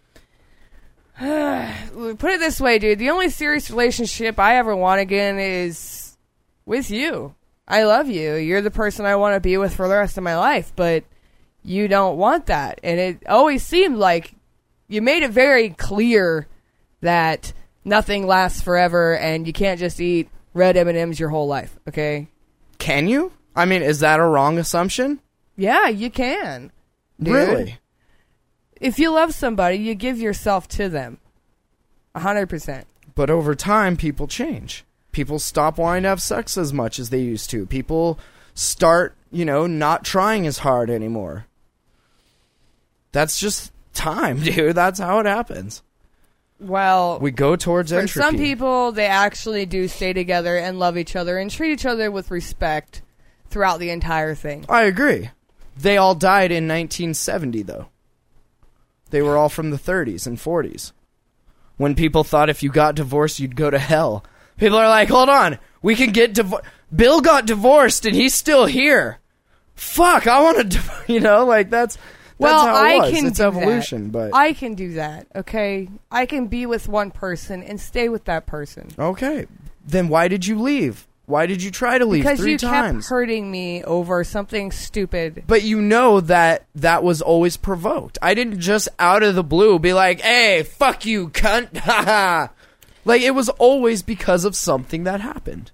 Put it this way, dude. The only serious relationship I ever want again is with you. I love you. You're the person I want to be with for the rest of my life, but you don't want that. And it always seemed like you made it very clear that nothing lasts forever and you can't just eat red M and M's your whole life, okay? Can you? I mean, is that a wrong assumption? Yeah, you can. Dude. Really? If you love somebody, you give yourself to them. A hundred percent. But over time, people change. People stop wanting to have sex as much as they used to. People start, you know, not trying as hard anymore. That's just time, dude. That's how it happens. Well, We go towards for entropy. some people, they actually do stay together and love each other and treat each other with respect throughout the entire thing. I agree. They all died in nineteen seventy, though. They were all from the thirties and forties. When people thought if you got divorced, you'd go to hell. People are like, hold on, we can get divorced. Bill got divorced and he's still here. Fuck, I want to, div-. you know, like that's, that's Well, how it I was. can It's do evolution, that. but I can do that, okay? I can be with one person and stay with that person. okay. Then why did you leave? Why did you try to leave Because three you times? kept hurting me over something stupid. But you know that that was always provoked. I didn't just out of the blue be like, hey, fuck you, cunt. Haha. Like, it was always because of something that happened.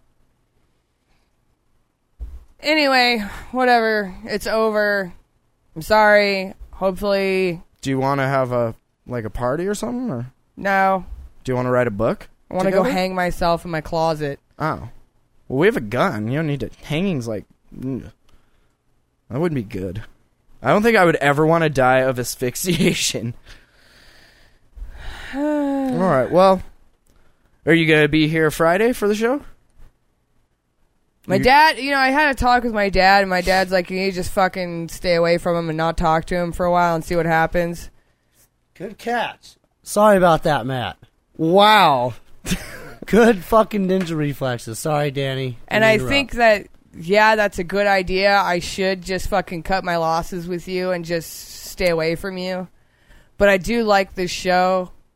Anyway, whatever. It's over. I'm sorry. Hopefully, Do you want to have a, like, a party or something? Or no. do you want to write a book? I want to go together? hang myself in my closet. Oh. Well, we have a gun. You don't need to. Hanging's like. mm. That wouldn't be good. I don't think I would ever want to die of asphyxiation. All right, well. Are you going to be here Friday for the show? My You- dad, you know, I had a talk with my dad, and my dad's like, you need to just fucking stay away from him and not talk to him for a while and see what happens. Good catch. Sorry about that, Matt. Wow. Good fucking ninja reflexes. Sorry, Danny. And I think that, yeah, that's a good idea. I should just fucking cut my losses with you and just stay away from you. But I do like this show,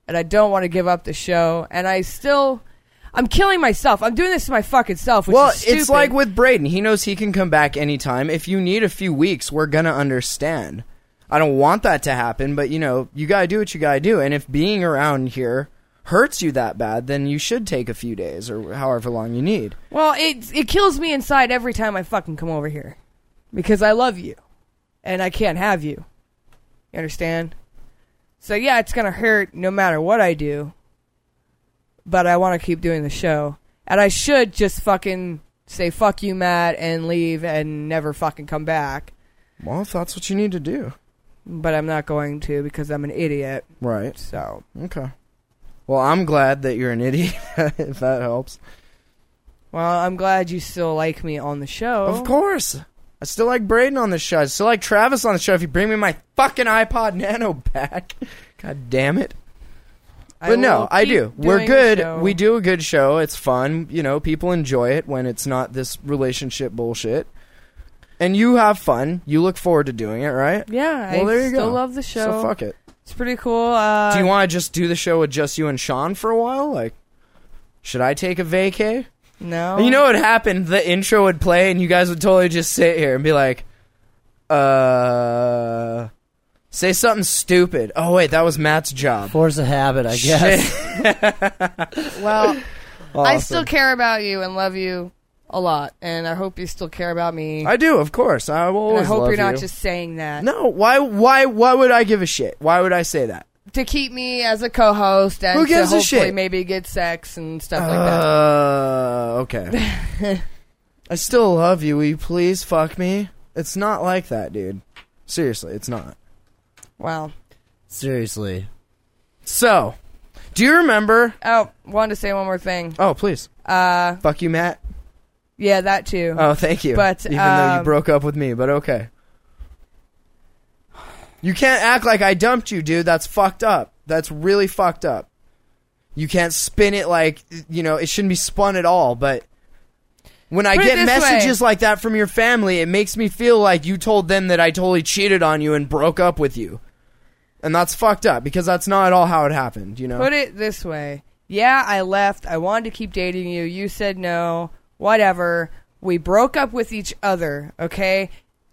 and I don't want to give up the show, and I still, I'm killing myself. I'm doing this to my fucking self, which Well, is stupid. it's like with Braden. He knows he can come back anytime. If you need a few weeks, we're going to understand. I don't want that to happen, but, you know, you got to do what you got to do. And if being around here hurts you that bad, then you should take a few days or however long you need. Well, it it kills me inside every time I fucking come over here. Because I love you. And I can't have you. You understand? So, yeah, it's going to hurt no matter what I do. But I want to keep doing the show. And I should just fucking say, fuck you, Matt, and leave and never fucking come back. Well, if that's what you need to do. But I'm not going to because I'm an idiot. Right. So. Okay. Well, I'm glad that you're an idiot, if that helps. Well, I'm glad you still like me on the show. Of course. I still like Braden on the show. I still like Travis on the show if you bring me my fucking iPod Nano back. God damn it. I But no, will I keep do. We're doing the good. show. We do a good show. It's fun. You know, people enjoy it when it's not this relationship bullshit. And you have fun. You look forward to doing it, right? Yeah, Well, I there you still go. love the show. So fuck it. It's pretty cool. Uh, Do you want to just do the show with just you and Sean for a while? Like, should I take a vacay? No. And you know what happened? The intro would play and you guys would totally just sit here and be like, uh... say something stupid. Oh, wait, that was Matt's job. Force of habit, I guess. Well, I Awesome. still care about you and love you a lot, and I hope you still care about me. I do, of course. I will and I always hope love you're not you. just saying that No, why, why, why would I give a shit? Why would I say that? to keep me as a co-host and Who gives to a hopefully shit? maybe get sex and stuff like Uh, okay. I still love you. Will you please fuck me? It's not like that, dude. Seriously, it's not. that. Wow. Seriously. So, do you remember? Oh, wanted to say one more thing. Oh, please. Uh, Fuck you, Matt. yeah, that too. Oh, thank you. But, Even though you um, broke up with me, but okay. You can't act like I dumped you, dude. That's fucked up. That's really fucked up. You can't spin it like, you know, it shouldn't be spun at all, but when I Put it get this messages way. like that from your family, it makes me feel like you told them that I totally cheated on you and broke up with you. And that's fucked up because that's not at all how it happened, you know? Put it this way. Yeah, I left. I wanted to keep dating you. You said no. Whatever. We broke up with each other, okay?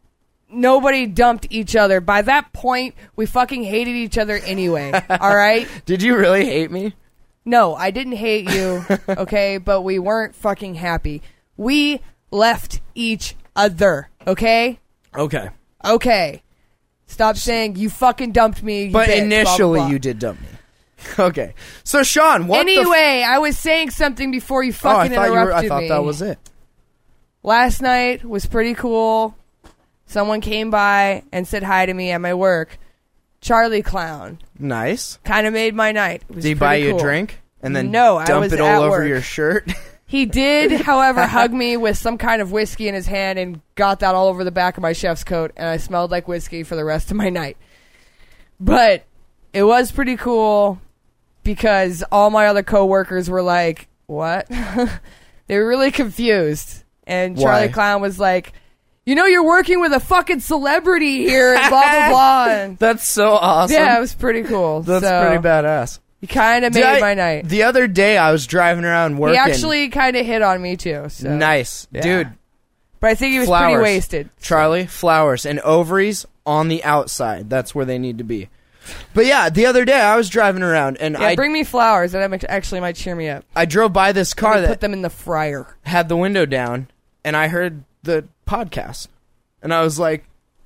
Nobody dumped each other. By that point, we fucking hated each other anyway, all right? Did you really hate me? No, I didn't hate you, okay? But we weren't fucking happy. We left each other, okay? Okay. Okay. Stop saying you fucking dumped me. You But bitch, initially, blah, blah, blah. you did dump me. Okay. So, Sean, what the... F- Anyway, I was saying something before you oh, I fucking thought, you were, interrupted I thought me. that was it. Last night was pretty cool. Someone came by and said hi to me at my work. Charlie Clown. Nice. Kind of made my night. It was Did he pretty buy you cool. a drink? And then No, I dump was it all at over work. your shirt? He did, however, hug me with some kind of whiskey in his hand and got that all over the back of my chef's coat, and I smelled like whiskey for the rest of my night. But it was pretty cool because all my other coworkers were like, what? They were really confused. And Charlie Why? Clown was like, you know, you're working with a fucking celebrity here, and blah, blah, blah. And That's so awesome. yeah, it was pretty cool. That's so pretty badass. He kind of Did made I- my night. The other day, I was driving around working. He actually kind of hit on me, too. So. Nice. Yeah. Dude, But I think he was flowers. pretty wasted. Charlie, flowers and ovaries on the outside. That's where they need to be. But yeah, the other day, I was driving around, and Yeah, I bring me flowers. That actually might cheer me up. I drove by this car Let me that put them in the fryer. had the window down, and I heard the podcast. And I was like,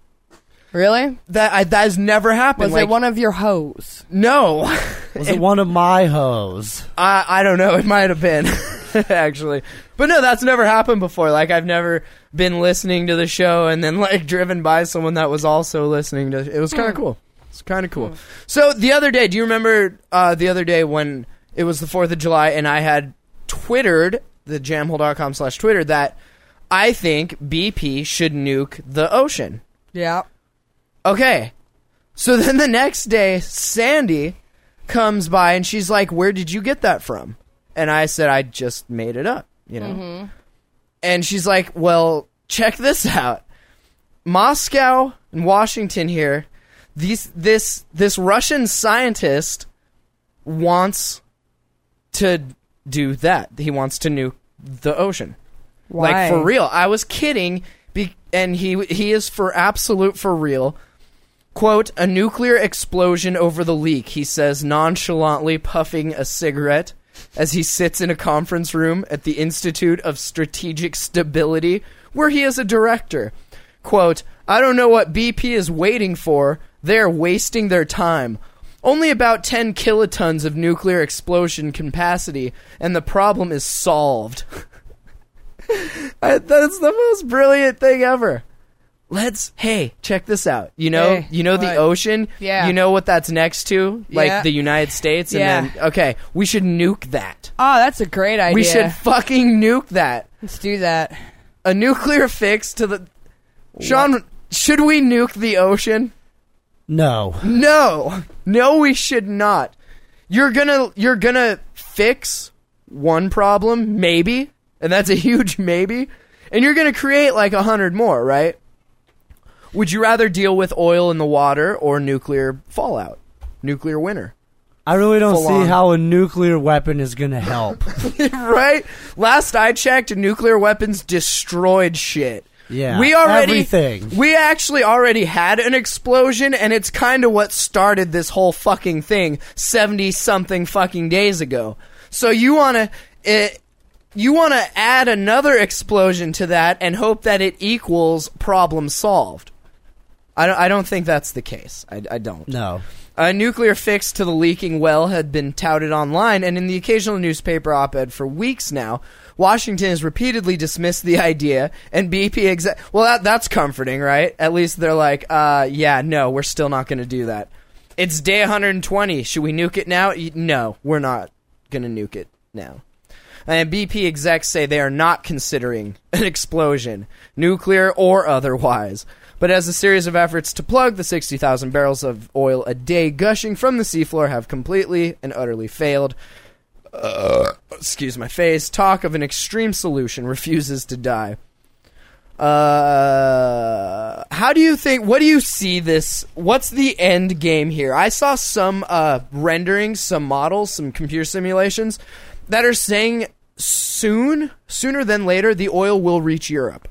Really? that I, that has never happened. Was like, it one of your hoes? No. Was it one of my hoes? I I don't know. It might have been, actually. But no, that's never happened before. Like, I've never been listening to the show and then, like, driven by someone that was also listening to it. Was kind of cool. It's kind of cool. So, the other day, do you remember uh, the other day when it was the fourth of July and I had Twittered, the jamhole dot com slash Twitter, that I think B P should nuke the ocean? Yeah. Okay. So then the next day, Sandy comes by and she's like, where did you get that from? And I said, I just made it up, you know? Mm-hmm. And she's like, well, check this out. Moscow and Washington here, these, this, this Russian scientist wants to do that. He wants to nuke the ocean. Why? Like, for real. I was kidding, be- and he he is for absolute for real. Quote, a nuclear explosion over the leak, he says, nonchalantly puffing a cigarette as he sits in a conference room at the Institute of Strategic Stability, where he is a director. Quote, I don't know what B P is waiting for. They're wasting their time. Only about ten kilotons of nuclear explosion capacity, and the problem is solved. I, that's the most brilliant thing ever. Let's, hey, check this out. You know, Hey, you know the what? ocean? Yeah. You know what that's next to? Like Yeah. the United States? And Yeah. then, okay, we should nuke that. Oh, that's a great idea. We should fucking nuke that. Let's do that. A nuclear fix to the... Sean, should we nuke the ocean? No. No. No, we should not. You're gonna, you're gonna fix one problem, maybe, and that's a huge maybe, and you're gonna create like a hundred more, right? Would you rather deal with oil in the water or nuclear fallout? Nuclear winter. I really don't Full see on. how a nuclear weapon is going to help. Right? Last I checked, nuclear weapons destroyed shit. Yeah, We already everything. We actually already had an explosion, and it's kind of what started this whole fucking thing seventy something fucking days ago. So you want to it you want to add another explosion to that and hope that it equals problem solved. I don't, I don't think that's the case. I, I don't. No. A nuclear fix to the leaking well had been touted online and in the occasional newspaper op-ed for weeks now. Washington has repeatedly dismissed the idea, and B P exa- well, that, that's comforting, right? At least they're like, uh, yeah, no, we're still not going to do that. It's day one hundred twenty. Should we nuke it now? Y- No, we're not going to nuke it now. And B P execs say they are not considering an explosion, nuclear or otherwise. But as a series of efforts to plug the sixty thousand barrels of oil a day gushing from the seafloor have completely and utterly failed, uh, excuse my face, talk of an extreme solution refuses to die. Uh, how do you think, what do you see this, what's the end game here? I saw some uh, renderings, some models, some computer simulations that are saying soon, sooner than later, the oil will reach Europe.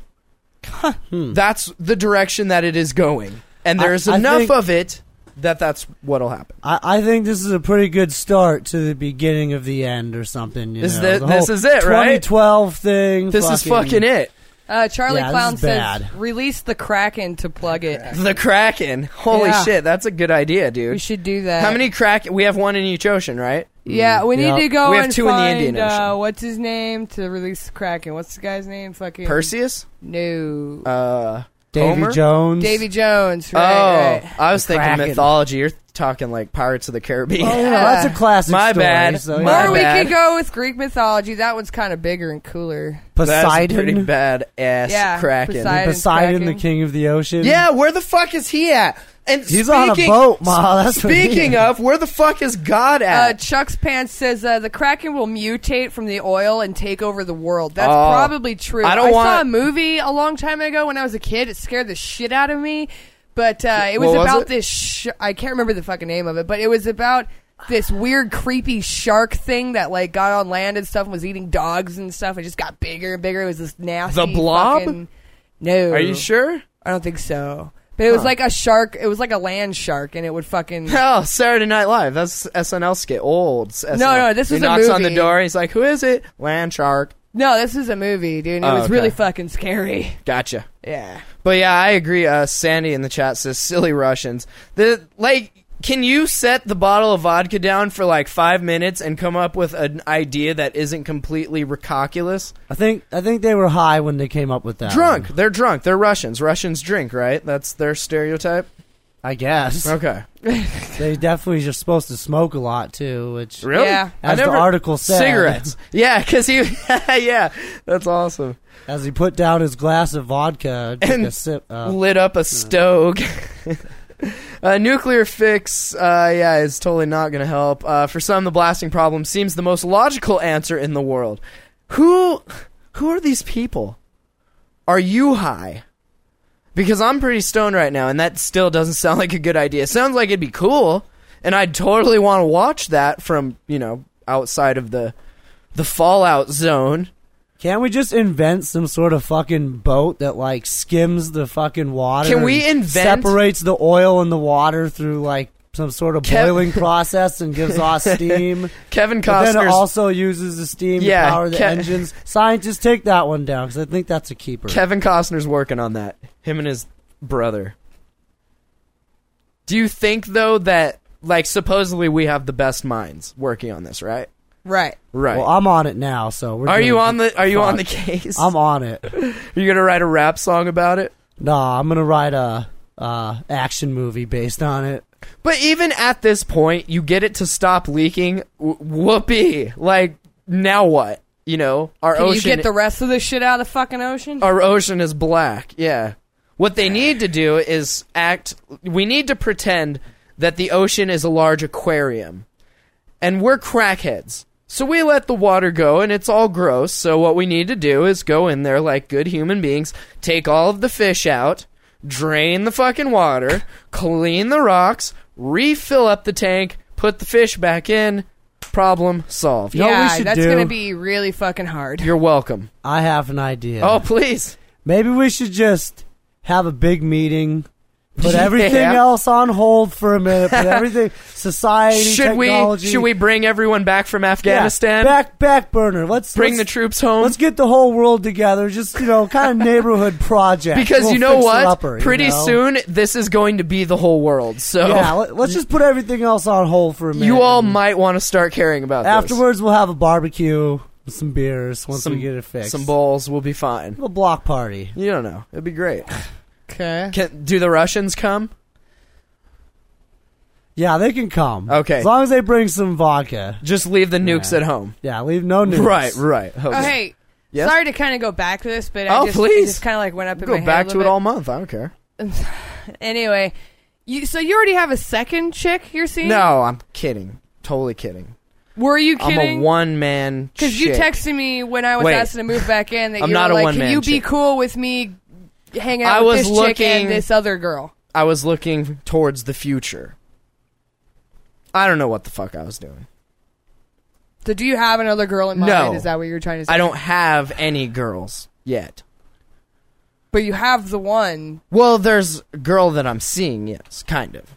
That's the direction that it is going. And there's I- I enough think- of it that that's what'll happen. I, I think this is a pretty good start to the beginning of the end or something. You This is know? the- The this whole is it, right? twenty twelve thing. This is fucking it. Uh, Charlie Yeah, this Clown is says, bad. release the Kraken to plug it. The Kraken. Holy Yeah. shit, that's a good idea, dude. We should do that. How many Kraken? We have one in each ocean, right? Yeah, we need Yeah. to go We have and two in the find, Indian Ocean. uh, what's his name to release the Kraken. What's the guy's name? Fucking Perseus? No. Uh, Davy Homer? Jones. Davy Jones, Oh, right, right. I was The thinking Kraken. mythology. You're talking like Pirates of the Caribbean. Oh, yeah, that's a classic My story, bad. so, My Or we bad. could go with Greek mythology. That one's kind of bigger and cooler. Poseidon. That's a pretty bad ass Yeah, Kraken. Poseidon. Poseidon, the Kraken. king of the ocean. Yeah, where the fuck is he at? And He's speaking, on a boat, Ma. That's what he Speaking is. of, where the fuck is God Uh, at? Chuck's Pants says uh, the Kraken will mutate from the oil and take over the world. That's Oh, probably true. I don't I want- saw a movie a long time ago when I was a kid. It scared the shit out of me. But uh, it was What was about it? this. Sh- I can't remember the fucking name of it, but it was about this weird, creepy shark thing that like got on land and stuff and was eating dogs and stuff. It just got bigger and bigger. It was this nasty. The Blob? fucking- No, Are you sure? I don't think so. But it was Huh. like a shark. It was like a land shark, and it would fucking. Hell, Saturday Night Live. That's S N L skit. Old S N L. No, no, this was he a knocks on the movie. door. He's like, "Who is it?" Land shark. No, this is a movie, dude. And it Oh, was okay. really fucking scary. Gotcha. Yeah. But yeah, I agree. Uh, Sandy in the chat says, "Silly Russians." The like, can you set the bottle of vodka down for like five minutes and come up with an idea that isn't completely recalculous? I think I think they were high when they came up with that. Drunk. one. They're drunk. They're Russians. Russians drink, right? That's their stereotype. I guess. Okay. They definitely just supposed to smoke a lot too, which Really? Yeah. I As the never- article said. Cigarettes. Yeah, because he. Yeah, that's awesome. as he put down his glass of vodka, took And a sip. Uh, Lit up a stove. A nuclear fix, uh, yeah, is totally not going to help. Uh, for some, the blasting problem seems the most logical answer in the world. Who, who are these people? Are you high? Because I'm pretty stoned right now, and that still doesn't sound like a good idea. It sounds like it'd be cool. And I'd totally want to watch that from, you know, outside of the the Fallout zone. Can't we just invent some sort of fucking boat that, like, skims the fucking water? Can we and invent- separates the oil and the water through, like, some sort of Kev- boiling process and gives off steam? Kevin But then it Costner's also uses the steam Yeah, to power the Ke- engines. Scientists, take that one down, because I think that's a keeper. Kevin Costner's working on that. Him and his brother. Do you think, though, that, like, supposedly we have the best minds working on this, right? Right. Right. Well, I'm on it now, so we're are you doing- on the Are you on the Fuck. case? I'm on it. Are you gonna write a rap song about it? Nah, I'm gonna write a uh, action movie based on it. But even at this point, you get it to stop leaking. W- whoopee! Like, now what? You know, our Can you ocean. get the rest of the shit out of the fucking ocean? our ocean is black. Yeah. What they need to do is act. We need to pretend that the ocean is a large aquarium, and we're crackheads. So we let the water go, and it's all gross. So what we need to do is go in there like good human beings, take all of the fish out, drain the fucking water, clean the rocks, refill up the tank, put the fish back in. Problem solved. You know what we yeah, should that's do? gonna be really fucking hard. You're welcome. I have an idea. Oh, please. Maybe we should just have a big meeting, put everything Yeah. else on hold for a minute, put everything, society, Should we technology. should we bring everyone back from Yeah, Afghanistan? back back burner. Let's bring the let's, troops home? Let's get the whole world together. Just, you know, kind of neighborhood project. Because Little you know what? fixer-upper, you Pretty know? soon, this is going to be the whole world. So Yeah, let, let's just put everything else on hold for a minute. you all and might want to start caring about afterwards, we'll have a barbecue, with some beers once this. Some, we get it fixed. some bowls will be fine. A block party. You don't know. It'd be great. Okay. Can, do the Russians come? Yeah, they can come. Okay. As long as they bring some vodka. Just leave the nukes Yeah. at home. Yeah, leave no news. Right, right. Okay. Oh, hey. Yes? Sorry to kind of go back to this, but Oh, I just, please. it just kind of like went up in Go my head back a to it little all month. I don't care. bit. Anyway, you so you already have a second chick you're seeing? No, I'm kidding. Totally kidding. Were you I'm kidding? a one man. Because you texted me when I was Wait. asking to move back in that I'm you not were a like, one-man can you be chick. cool with me hanging out I with was this chick looking- and this other girl? I was looking towards the future. I don't know what the fuck I was doing. So do you have another girl in mind? No. Is that what you're trying to say? I don't have any girls yet. But you have the one. Well, there's a girl that I'm seeing, yes, kind of.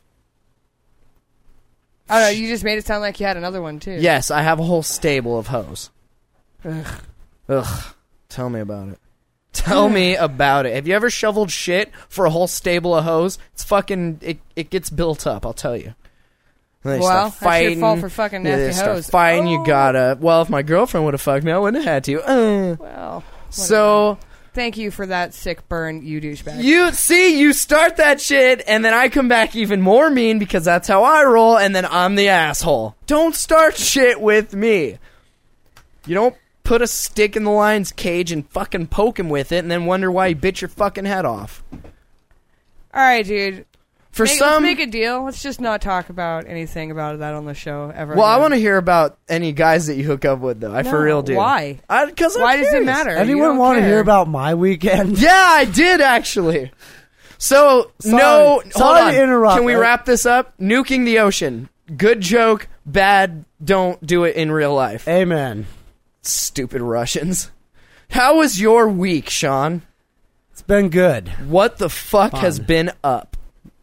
I don't know. You just made it sound like you had another one too. Yes, I have a whole stable of hoes. Ugh. Ugh. Tell me about it. Tell me about it. Have you ever shoveled shit for a whole stable of hoes? It's fucking, it, it gets built up, I'll tell you. And they Well, start I should fighting. fall for fucking Yeah, they nasty start hoes. fighting, Oh. you gotta, well, if my girlfriend would have fucked me, I wouldn't have had to. Uh. Well. So, Thank you for that sick burn, you douchebag. you see, you start that shit, and then I come back even more mean because that's how I roll, and then I'm the asshole. Don't start shit with me. You don't put a stick in the lion's cage and fucking poke him with it, and then wonder why he bit your fucking head off. All right, dude. For Make, some, let's make a deal. Let's just not talk about anything about that on the show ever. well, I again. want to hear about any guys that you hook up with, though. I for No, real do. why? Because Why does it matter? You Anyone don't want to care. hear about my weekend? Yeah, I did actually. So Sorry- no, sorry hold on. to interrupt. Can we I- wrap this up? Nuking the ocean. Good joke. Bad. Don't do it in real life. Amen. Stupid Russians. How was your week, Sean? It's been good. What the fuck Fun. has been up?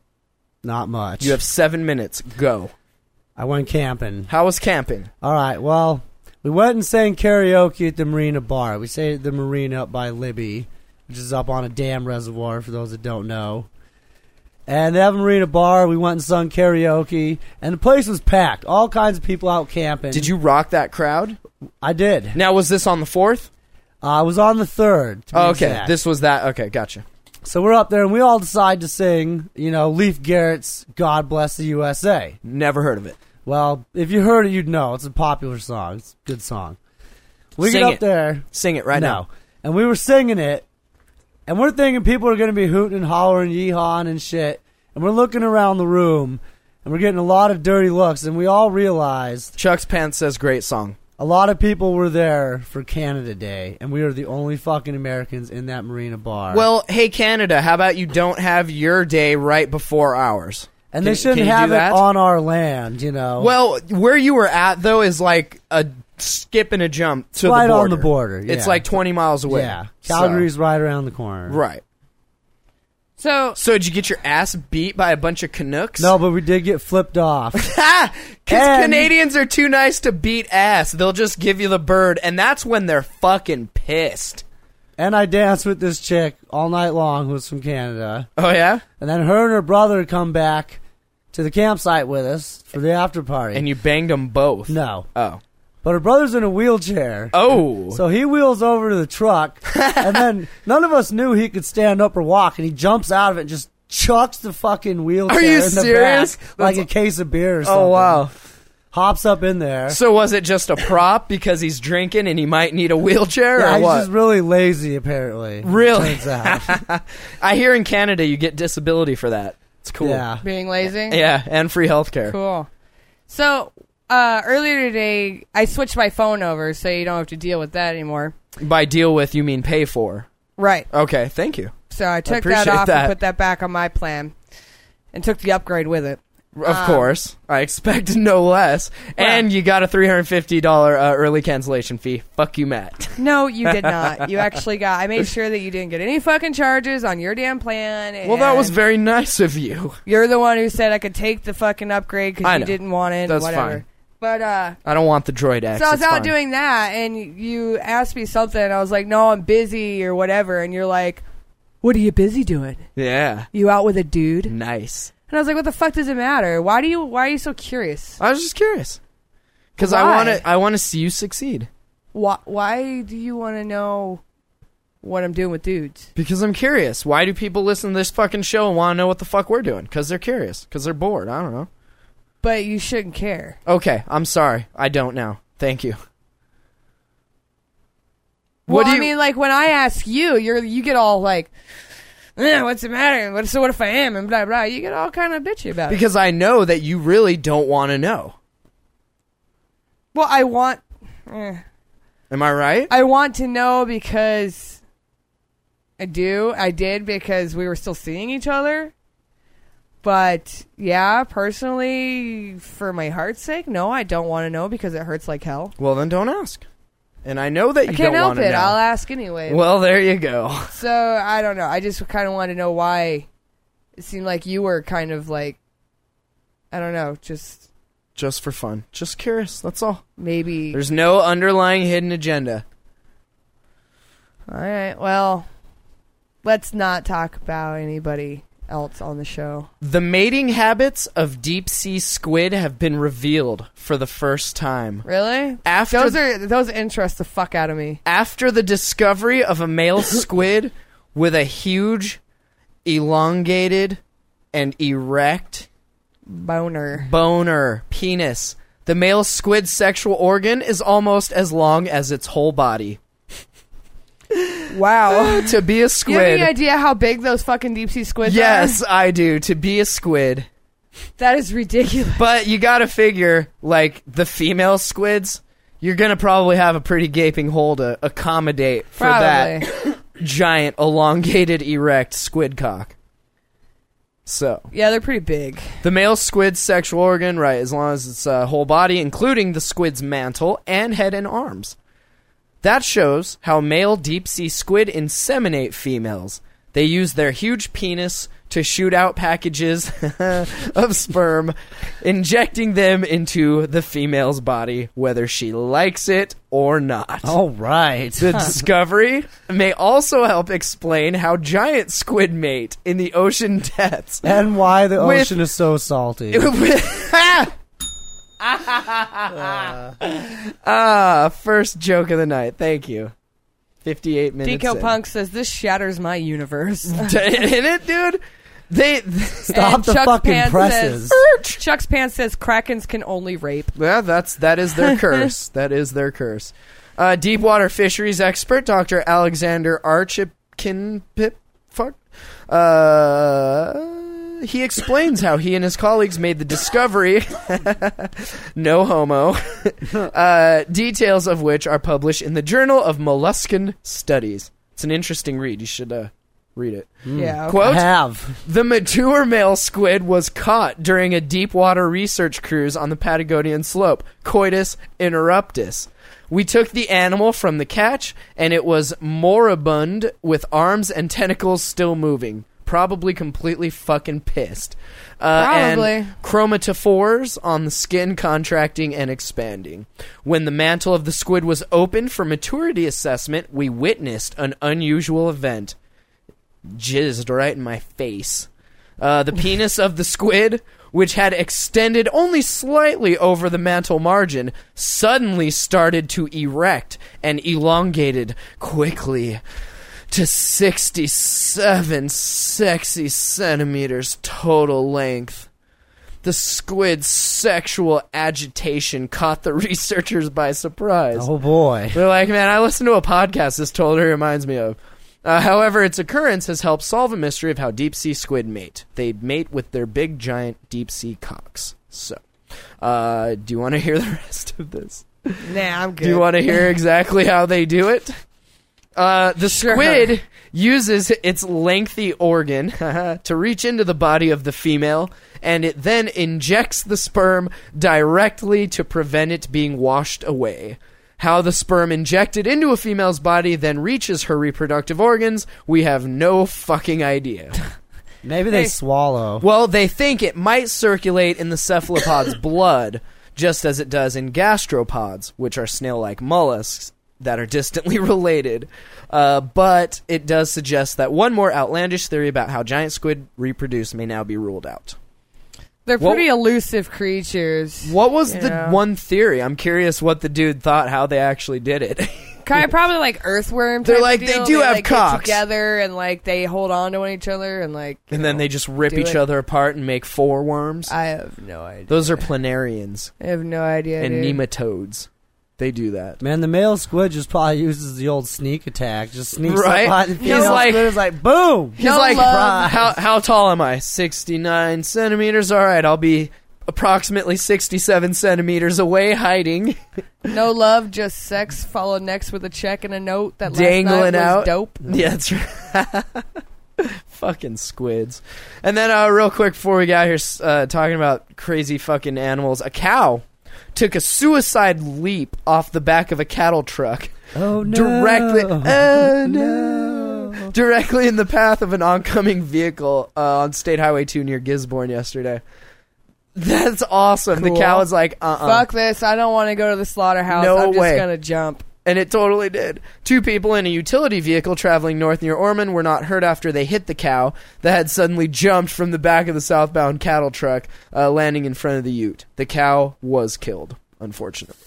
Not much. You have seven minutes. Go. I went camping. How was camping? All right, well, we went and sang karaoke at the Marina Bar. We stayed at the Marina up by Libby, which is up on a dam reservoir for those that don't know. And they have a Marina Bar. We went and sung karaoke, and the place was packed. All kinds of people out camping. Did you rock that crowd? I did. Now, was this on the fourth? Uh, I was on the third. to be Oh, okay. exact. This was that. Okay, gotcha. So we're up there, and we all decide to sing, you know, Leif Garrett's God Bless the U S A. Never heard of it. Well, if you heard it, you'd know. It's a popular song. It's a good song. We Sing get up it. there. Sing it right no. now. And we were singing it, and we're thinking people are going to be hooting and hollering, yeehawing and shit. And we're looking around the room, and we're getting a lot of dirty looks, and we all realized Chuck's Pants says great song. a lot of people were there for Canada Day, and we were the only fucking Americans in that Marina Bar. Well, hey, Canada, how about you don't have your day right before ours? And Can- they shouldn't can you have do it that? on our land, you know. Well, where you were at though is like a skip and a jump to right the border. on the border. It's yeah. like twenty miles away. Yeah, So- Calgary's right around the corner. right. So So did you get your ass beat by a bunch of Canucks? No, but we did get flipped off. Because And- Canadians are too nice to beat ass. They'll just give you the bird, and that's when they're fucking pissed. And I danced with this chick all night long who was from Canada. Oh, yeah? And then her and her brother come back to the campsite with us for the after party. And you banged them both. No. Oh. But her brother's in a wheelchair. Oh. So he wheels over to the truck, and then none of us knew he could stand up or walk, and he jumps out of it and just chucks the fucking wheelchair Are you in the serious? back like a case of beer or something. Oh, wow. Hops up in there. So was it just a prop because he's drinking and he might need a wheelchair, Yeah, or he's what? just really lazy, apparently. Really? Turns out. I hear in Canada you get disability for that. It's cool. Yeah. being lazy. Yeah, and free healthcare. Cool. So uh, earlier today, I switched my phone over, so you don't have to deal with that anymore. By deal with, you mean pay for. Right. Okay, thank you. So I took appreciate that off that. and put that back on my plan, and took the upgrade with it. Of Um, course. I expect no less. And you got a three hundred fifty dollars uh, early cancellation fee. Fuck you, Matt. No, you did not. You actually got. I made sure that you didn't get any fucking charges on your damn plan. Well, that was and very nice of you. You're the one who said I could take the fucking upgrade I because you know. didn't want it. That's and whatever. fine. But uh, I don't want the Droid X. so I was It's out fine. doing that, and you asked me something, and I was like, "No, I'm busy" or whatever, and you're like, "What are you busy doing? Yeah. You out with a dude?" Nice. And I was like, "What the fuck does it matter? Why do you? Why are you so curious? I was just curious. Because I Why? want to I want to see you succeed. Why? Why do you want to know what I'm doing with dudes?" Because I'm curious. Why do people listen to this fucking show and want to know what the fuck we're doing? Because they're curious. Because they're bored. I don't know. But you shouldn't care. Okay, I'm sorry. I don't now. Thank you. Well, What do I you- mean, like when I ask you, you're you get all like, eh, "What's the matter? What, so what if I am?" and blah blah. You get all kind of bitchy about it. Because I know that you really don't want to know. Well, I want, eh, Am I right? I want to know because I do. I did because we were still seeing each other. But yeah, personally, for my heart's sake, no, I don't want to know because it hurts like hell. Well, then don't ask. And I know that you I can't don't help want to it. know. I'll ask anyway. Well, there you go. So I don't know. I just kind of want to know why it seemed like you were kind of like, I don't know, just Just for fun. Just curious. That's all. maybe. There's no underlying hidden agenda. All right. Well, let's not talk about anybody else on the show. The mating habits of deep sea squid have been revealed for the first time. Really? After Those are those interest the fuck out of me. After the discovery of a male squid with a huge, elongated, and erect Boner. boner penis, the male squid's sexual organ is almost as long as its whole body. Wow. To be a Do you have squid. any idea how big those fucking deep sea squids Yes, are? I do. To be a squid. That is ridiculous. But you gotta figure, like, the female squids, you're gonna probably have a pretty gaping hole to accommodate for Probably. that giant, elongated, erect squid cock. So, Yeah, they're pretty big. the male squid's sexual organ, right, as long as it's uh, whole body, including the squid's mantle and head and arms. That shows how male deep-sea squid inseminate females. They use their huge penis to shoot out packages of sperm, injecting them into the female's body, whether she likes it or not. All right. The discovery may also help explain how giant squid mate in the ocean depths. And why the With- ocean is so salty. Ah, first joke of the night. Thank you. fifty-eight minutes Deco in. Punk says this shatters my universe. In it, dude. They Stop And the Chuck's fucking pants presses. Says, Chuck's pants says Krakens can only rape. Yeah, that's that is their curse. That is their curse. Uh, Deepwater fisheries expert Doctor Alexander Archipkin Pip fuck. Uh, he explains how he and his colleagues made the discovery. No homo. uh, details of which are published in the Journal of Molluscan Studies. It's an interesting read. You should uh, Read it. Yeah. Okay. Quote, I have. the mature male squid was caught during a deep water research cruise on the Patagonian slope. Coitus interruptus. We took the animal from the catch, and it was moribund with arms and tentacles still moving. Probably completely fucking pissed. Uh, Probably. And chromatophores on the skin contracting and expanding. When the mantle of the squid was opened for maturity assessment, we witnessed an unusual event. Jizzed right in my face. Uh, the penis of the squid, which had extended only slightly over the mantle margin, suddenly started to erect and elongated quickly to sixty-seven sexy centimeters total length. The squid's sexual agitation caught the researchers by surprise. Oh boy. They're like, man, I listened to a podcast this totally reminds me of. Uh, however, its occurrence has helped solve a mystery of how deep-sea squid mate. They mate with their big, giant, deep-sea cocks. So, uh, do you want to hear the rest of this? Nah, I'm good. Do you want to hear exactly how they do it? Uh, the Sure. squid uses its lengthy organ to reach into the body of the female, and it then injects the sperm directly to prevent it being washed away. How the sperm injected into a female's body then reaches her reproductive organs, we have no fucking idea. Maybe they Hey. swallow. Well, they think it might circulate in the cephalopod's blood, just as it does in gastropods, which are snail-like mollusks that are distantly related. Uh, but it does suggest that one more outlandish theory about how giant squid reproduce may now be ruled out. They're What- pretty elusive creatures. What was the Yeah. one theory? I'm curious what the dude thought, how they actually did it. Kind of probably like earthworm. They're type like, they deal. do have like, cocks. Get together and like they hold on to each other and like. you And then know, they just rip do each it. other apart and make four worms. I have no idea. Those are planarians I have no idea. and dude. nematodes. They do that. Man, the male squid just probably uses the old sneak attack. Just sneaks Right? up behind the He's female like- squid. Is like, boom. He's No like, love. how how tall am I? sixty-nine centimeters. All right, I'll be approximately sixty-seven centimeters away, hiding, No love, just sex. Followed next with a check and a note that last dangling night was out. dope. Yeah, that's right. Fucking squids. And then, uh, real quick before we got here, uh, talking about crazy fucking animals, a cow took a suicide leap off the back of a cattle truck. Oh no. Directly, oh no, directly in the path of an oncoming vehicle uh, on State Highway two near Gisborne yesterday. That's awesome. The Cool. cow was like, uh, uh Fuck this! I don't want to go to the slaughterhouse. No I'm just way. gonna jump. and it totally did. Two people in a utility vehicle traveling north near Ormond were not hurt after they hit the cow that had suddenly jumped from the back of the southbound cattle truck, uh, landing in front of the ute. The cow was killed, unfortunately.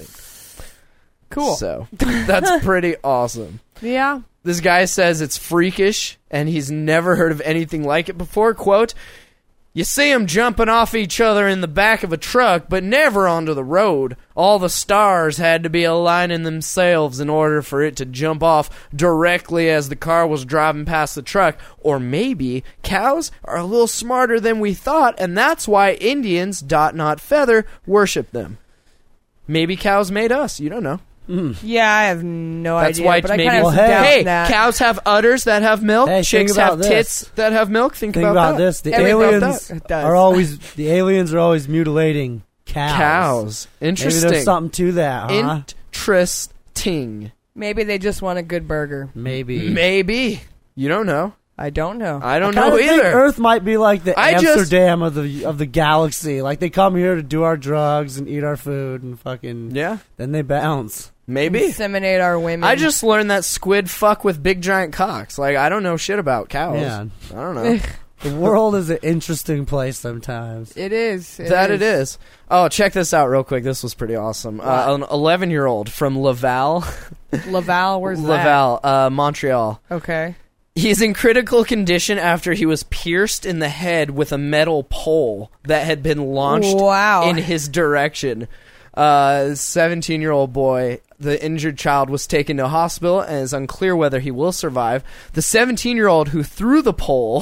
Cool. So that's pretty awesome. Yeah. This guy says it's freakish, and he's never heard of anything like it before. Quote, "You see them jumping off each other in the back of a truck, but never onto the road. All the stars had to be aligning themselves in order for it to jump off directly as the car was driving past the truck. Or maybe cows are a little smarter than we thought, and that's why Indians, dot not feather, worship them. Maybe cows made us. You don't know. Yeah, I have no That's idea. why but I maybe. kind of Well, have some hey. doubt Hey, in that. cows have udders that have milk. Hey, Chicks think about have this. tits that have milk. Think, Think about, about that. this: the Think about aliens that. It does. are always the aliens are always mutilating cows. Cows. Maybe Interesting. there's something to that, huh? Interesting. Maybe they just want a good burger. Maybe. Maybe. You don't know. I don't know. I don't Kinda know think either. Earth might be like the I just- Amsterdam of the of the galaxy. Like they come here to do our drugs and eat our food and fucking. Yeah. Then they bounce. Maybe. Inseminate our women. I just learned that squid fuck with big giant cocks. Like, I don't know shit about cows. Yeah. I don't know. The world is an interesting place sometimes. It is. It that is. it is. Oh, check this out real quick. This was pretty awesome. Uh, an eleven-year-old from Laval. Laval, where's Laval, uh, Montreal. that? Okay. He's in critical condition after he was pierced in the head with a metal pole that had been launched Wow. in his direction. Uh, seventeen-year-old boy. The injured child was taken to a hospital and is unclear whether he will survive. The seventeen-year-old who threw the pole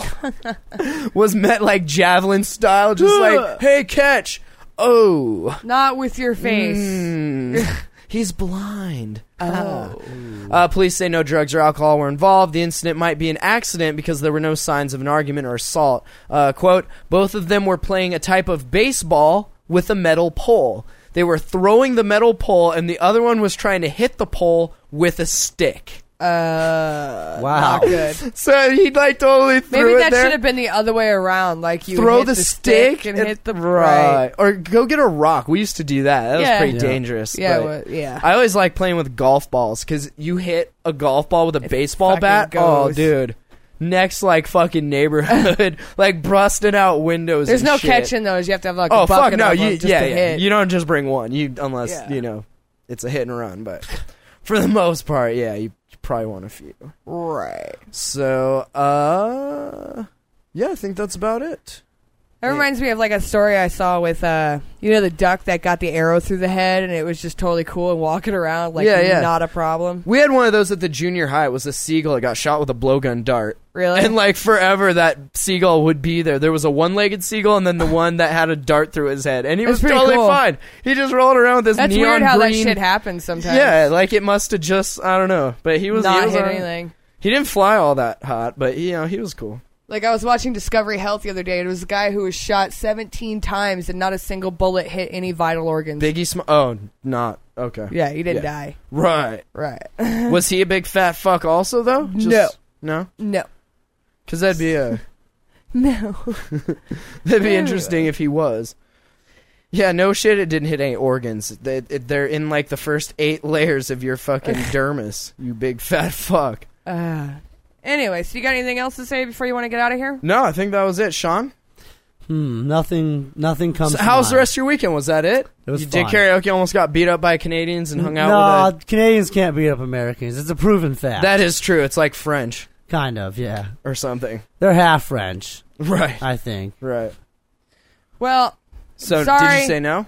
was met like javelin style, just like, hey, catch. Oh. Not with your face. Mm. He's blind. Oh. Uh, police say no drugs or alcohol were involved. The incident might be an accident because there were no signs of an argument or assault. Uh, quote, both of them were playing a type of baseball with a metal pole. They were throwing the metal pole, and the other one was trying to hit the pole with a stick. Uh, Wow. Not good. So he like totally threw Maybe it that there. should have been the other way around. Like you Throw hit the, the stick, and, hit the right. Or go get a rock. We used to do that. That Yeah. was pretty Yeah. dangerous. Yeah, but well, yeah. I always like playing with golf balls because you hit a golf ball with a It baseball fucking bat. Oh, goes. dude. Next, like, fucking neighborhood. like, busting out windows There's and no shit. catching those. You have to have like Oh, a fuck bucket no. of them You, just yeah, to yeah. hit. You don't just bring one. You Unless, Yeah. you know, it's a hit and run. But for the most part, yeah, you, you probably want a few. Right. So, uh... yeah, I think that's about it. That reminds me of like a story I saw with, uh, you know, the duck that got the arrow through the head, and it was just totally cool and walking around like Yeah, yeah. not a problem. We had one of those at the junior high. It was a seagull that got shot with a blowgun dart. Really? And like forever, that seagull would be there. There was a one-legged seagull, and then the one that had a dart through his head, and he was That's pretty totally cool. fine. He just rolled around with this That's neon weird how green. that shit happens sometimes. Yeah, like it must have just I don't know, but he was not he was hit alright. anything. He didn't fly all that hot, but you know he was cool. Like I was watching Discovery Health the other day. It was a guy who was shot seventeen times and not a single bullet hit any vital organs. Biggie Sm- Oh, not okay. Yeah, he didn't Yeah. die. Right. Right. Was he a big fat fuck also though? No. No. No. Because that'd be a No. that'd be Anyway. interesting if he was. Yeah, no shit. It didn't hit any organs. They, it, they're in like the first eight layers of your fucking dermis. You big fat fuck. Uh, anyway, so you got anything else to say before you want to get out of here? No, I think that was it, Sean. Hmm, nothing, nothing comes. So to how's the mind. rest of your weekend? Was that it? It was You did fun. karaoke. Almost got beat up by Canadians and hung out No, with Canadians can't beat up Americans. It's a proven a. fact. That is true. It's like French kind of, yeah. or something. They're half French, Right. I think. Right. Well, So did Sorry. you say no?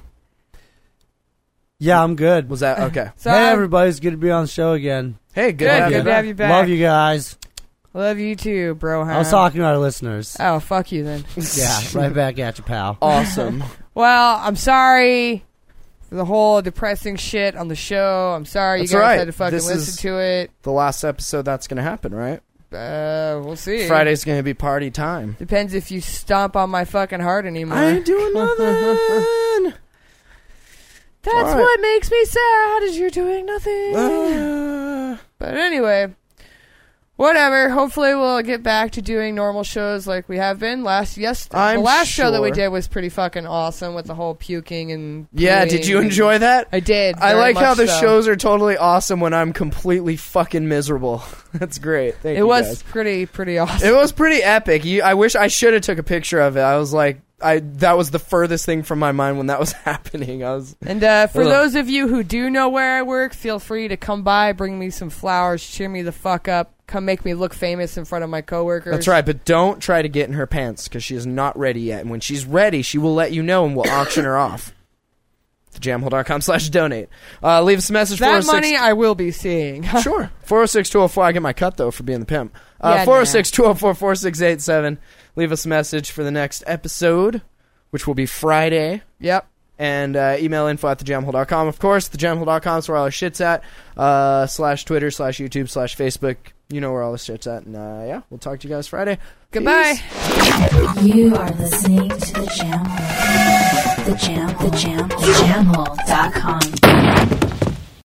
Yeah, I'm good. Was that okay? so Hey, I- everybody, it's good to be on the show again. Hey, good. Good, to have good you to have you back. Love you guys. Love you too, bro. I was talking to our listeners. Oh, fuck you then. Yeah, right back at you, pal. Awesome. Well, I'm sorry for the whole depressing shit on the show. I'm sorry That's you guys right. had to fucking This listen is- to it. The last episode that's gonna happen, right? Uh, we'll see. Friday's gonna be party time. Depends if you stomp on my fucking heart anymore. I ain't doing nothing. That's All right. what makes me sad is you're doing nothing. Uh, But anyway, whatever. Hopefully we'll get back to doing normal shows like we have been. Last yes, the I'm last show that we sure. did was pretty fucking awesome with the whole puking and yeah, peeing did you and- enjoy that? I did. I very like how much the so. shows are totally awesome when I'm completely fucking miserable. That's great. Thank It you was guys. pretty pretty awesome. It was pretty epic. You, I wish I should have took a picture of it. I was like, I that was the furthest thing from my mind when that was happening. I was And uh, for Ugh. those of you who do know where I work, feel free to come by, bring me some flowers, cheer me the fuck up, come make me look famous in front of my coworkers. That's right, but don't try to get in her pants because she is not ready yet. And when she's ready, she will let you know and we'll auction her off. thejamhole.com slash donate. Uh, leave us a message. That four oh six money I will be seeing. Sure. four oh six, two oh four. I get my cut, though, for being the pimp. Uh, Yeah, four oh six, two oh four, four six eight seven. Leave us a message for the next episode, which will be Friday. Yep. And uh, email info at thejamhole dot com. Of course, thejamhole dot com is where all our shit's at. Uh, slash Twitter, slash YouTube, slash Facebook. You know where all the shit's at. And uh, yeah, we'll talk to you guys Friday. Goodbye. Peace. You are listening to the Jam Hole. The Jam, the Jam, the Jam Hole dot com.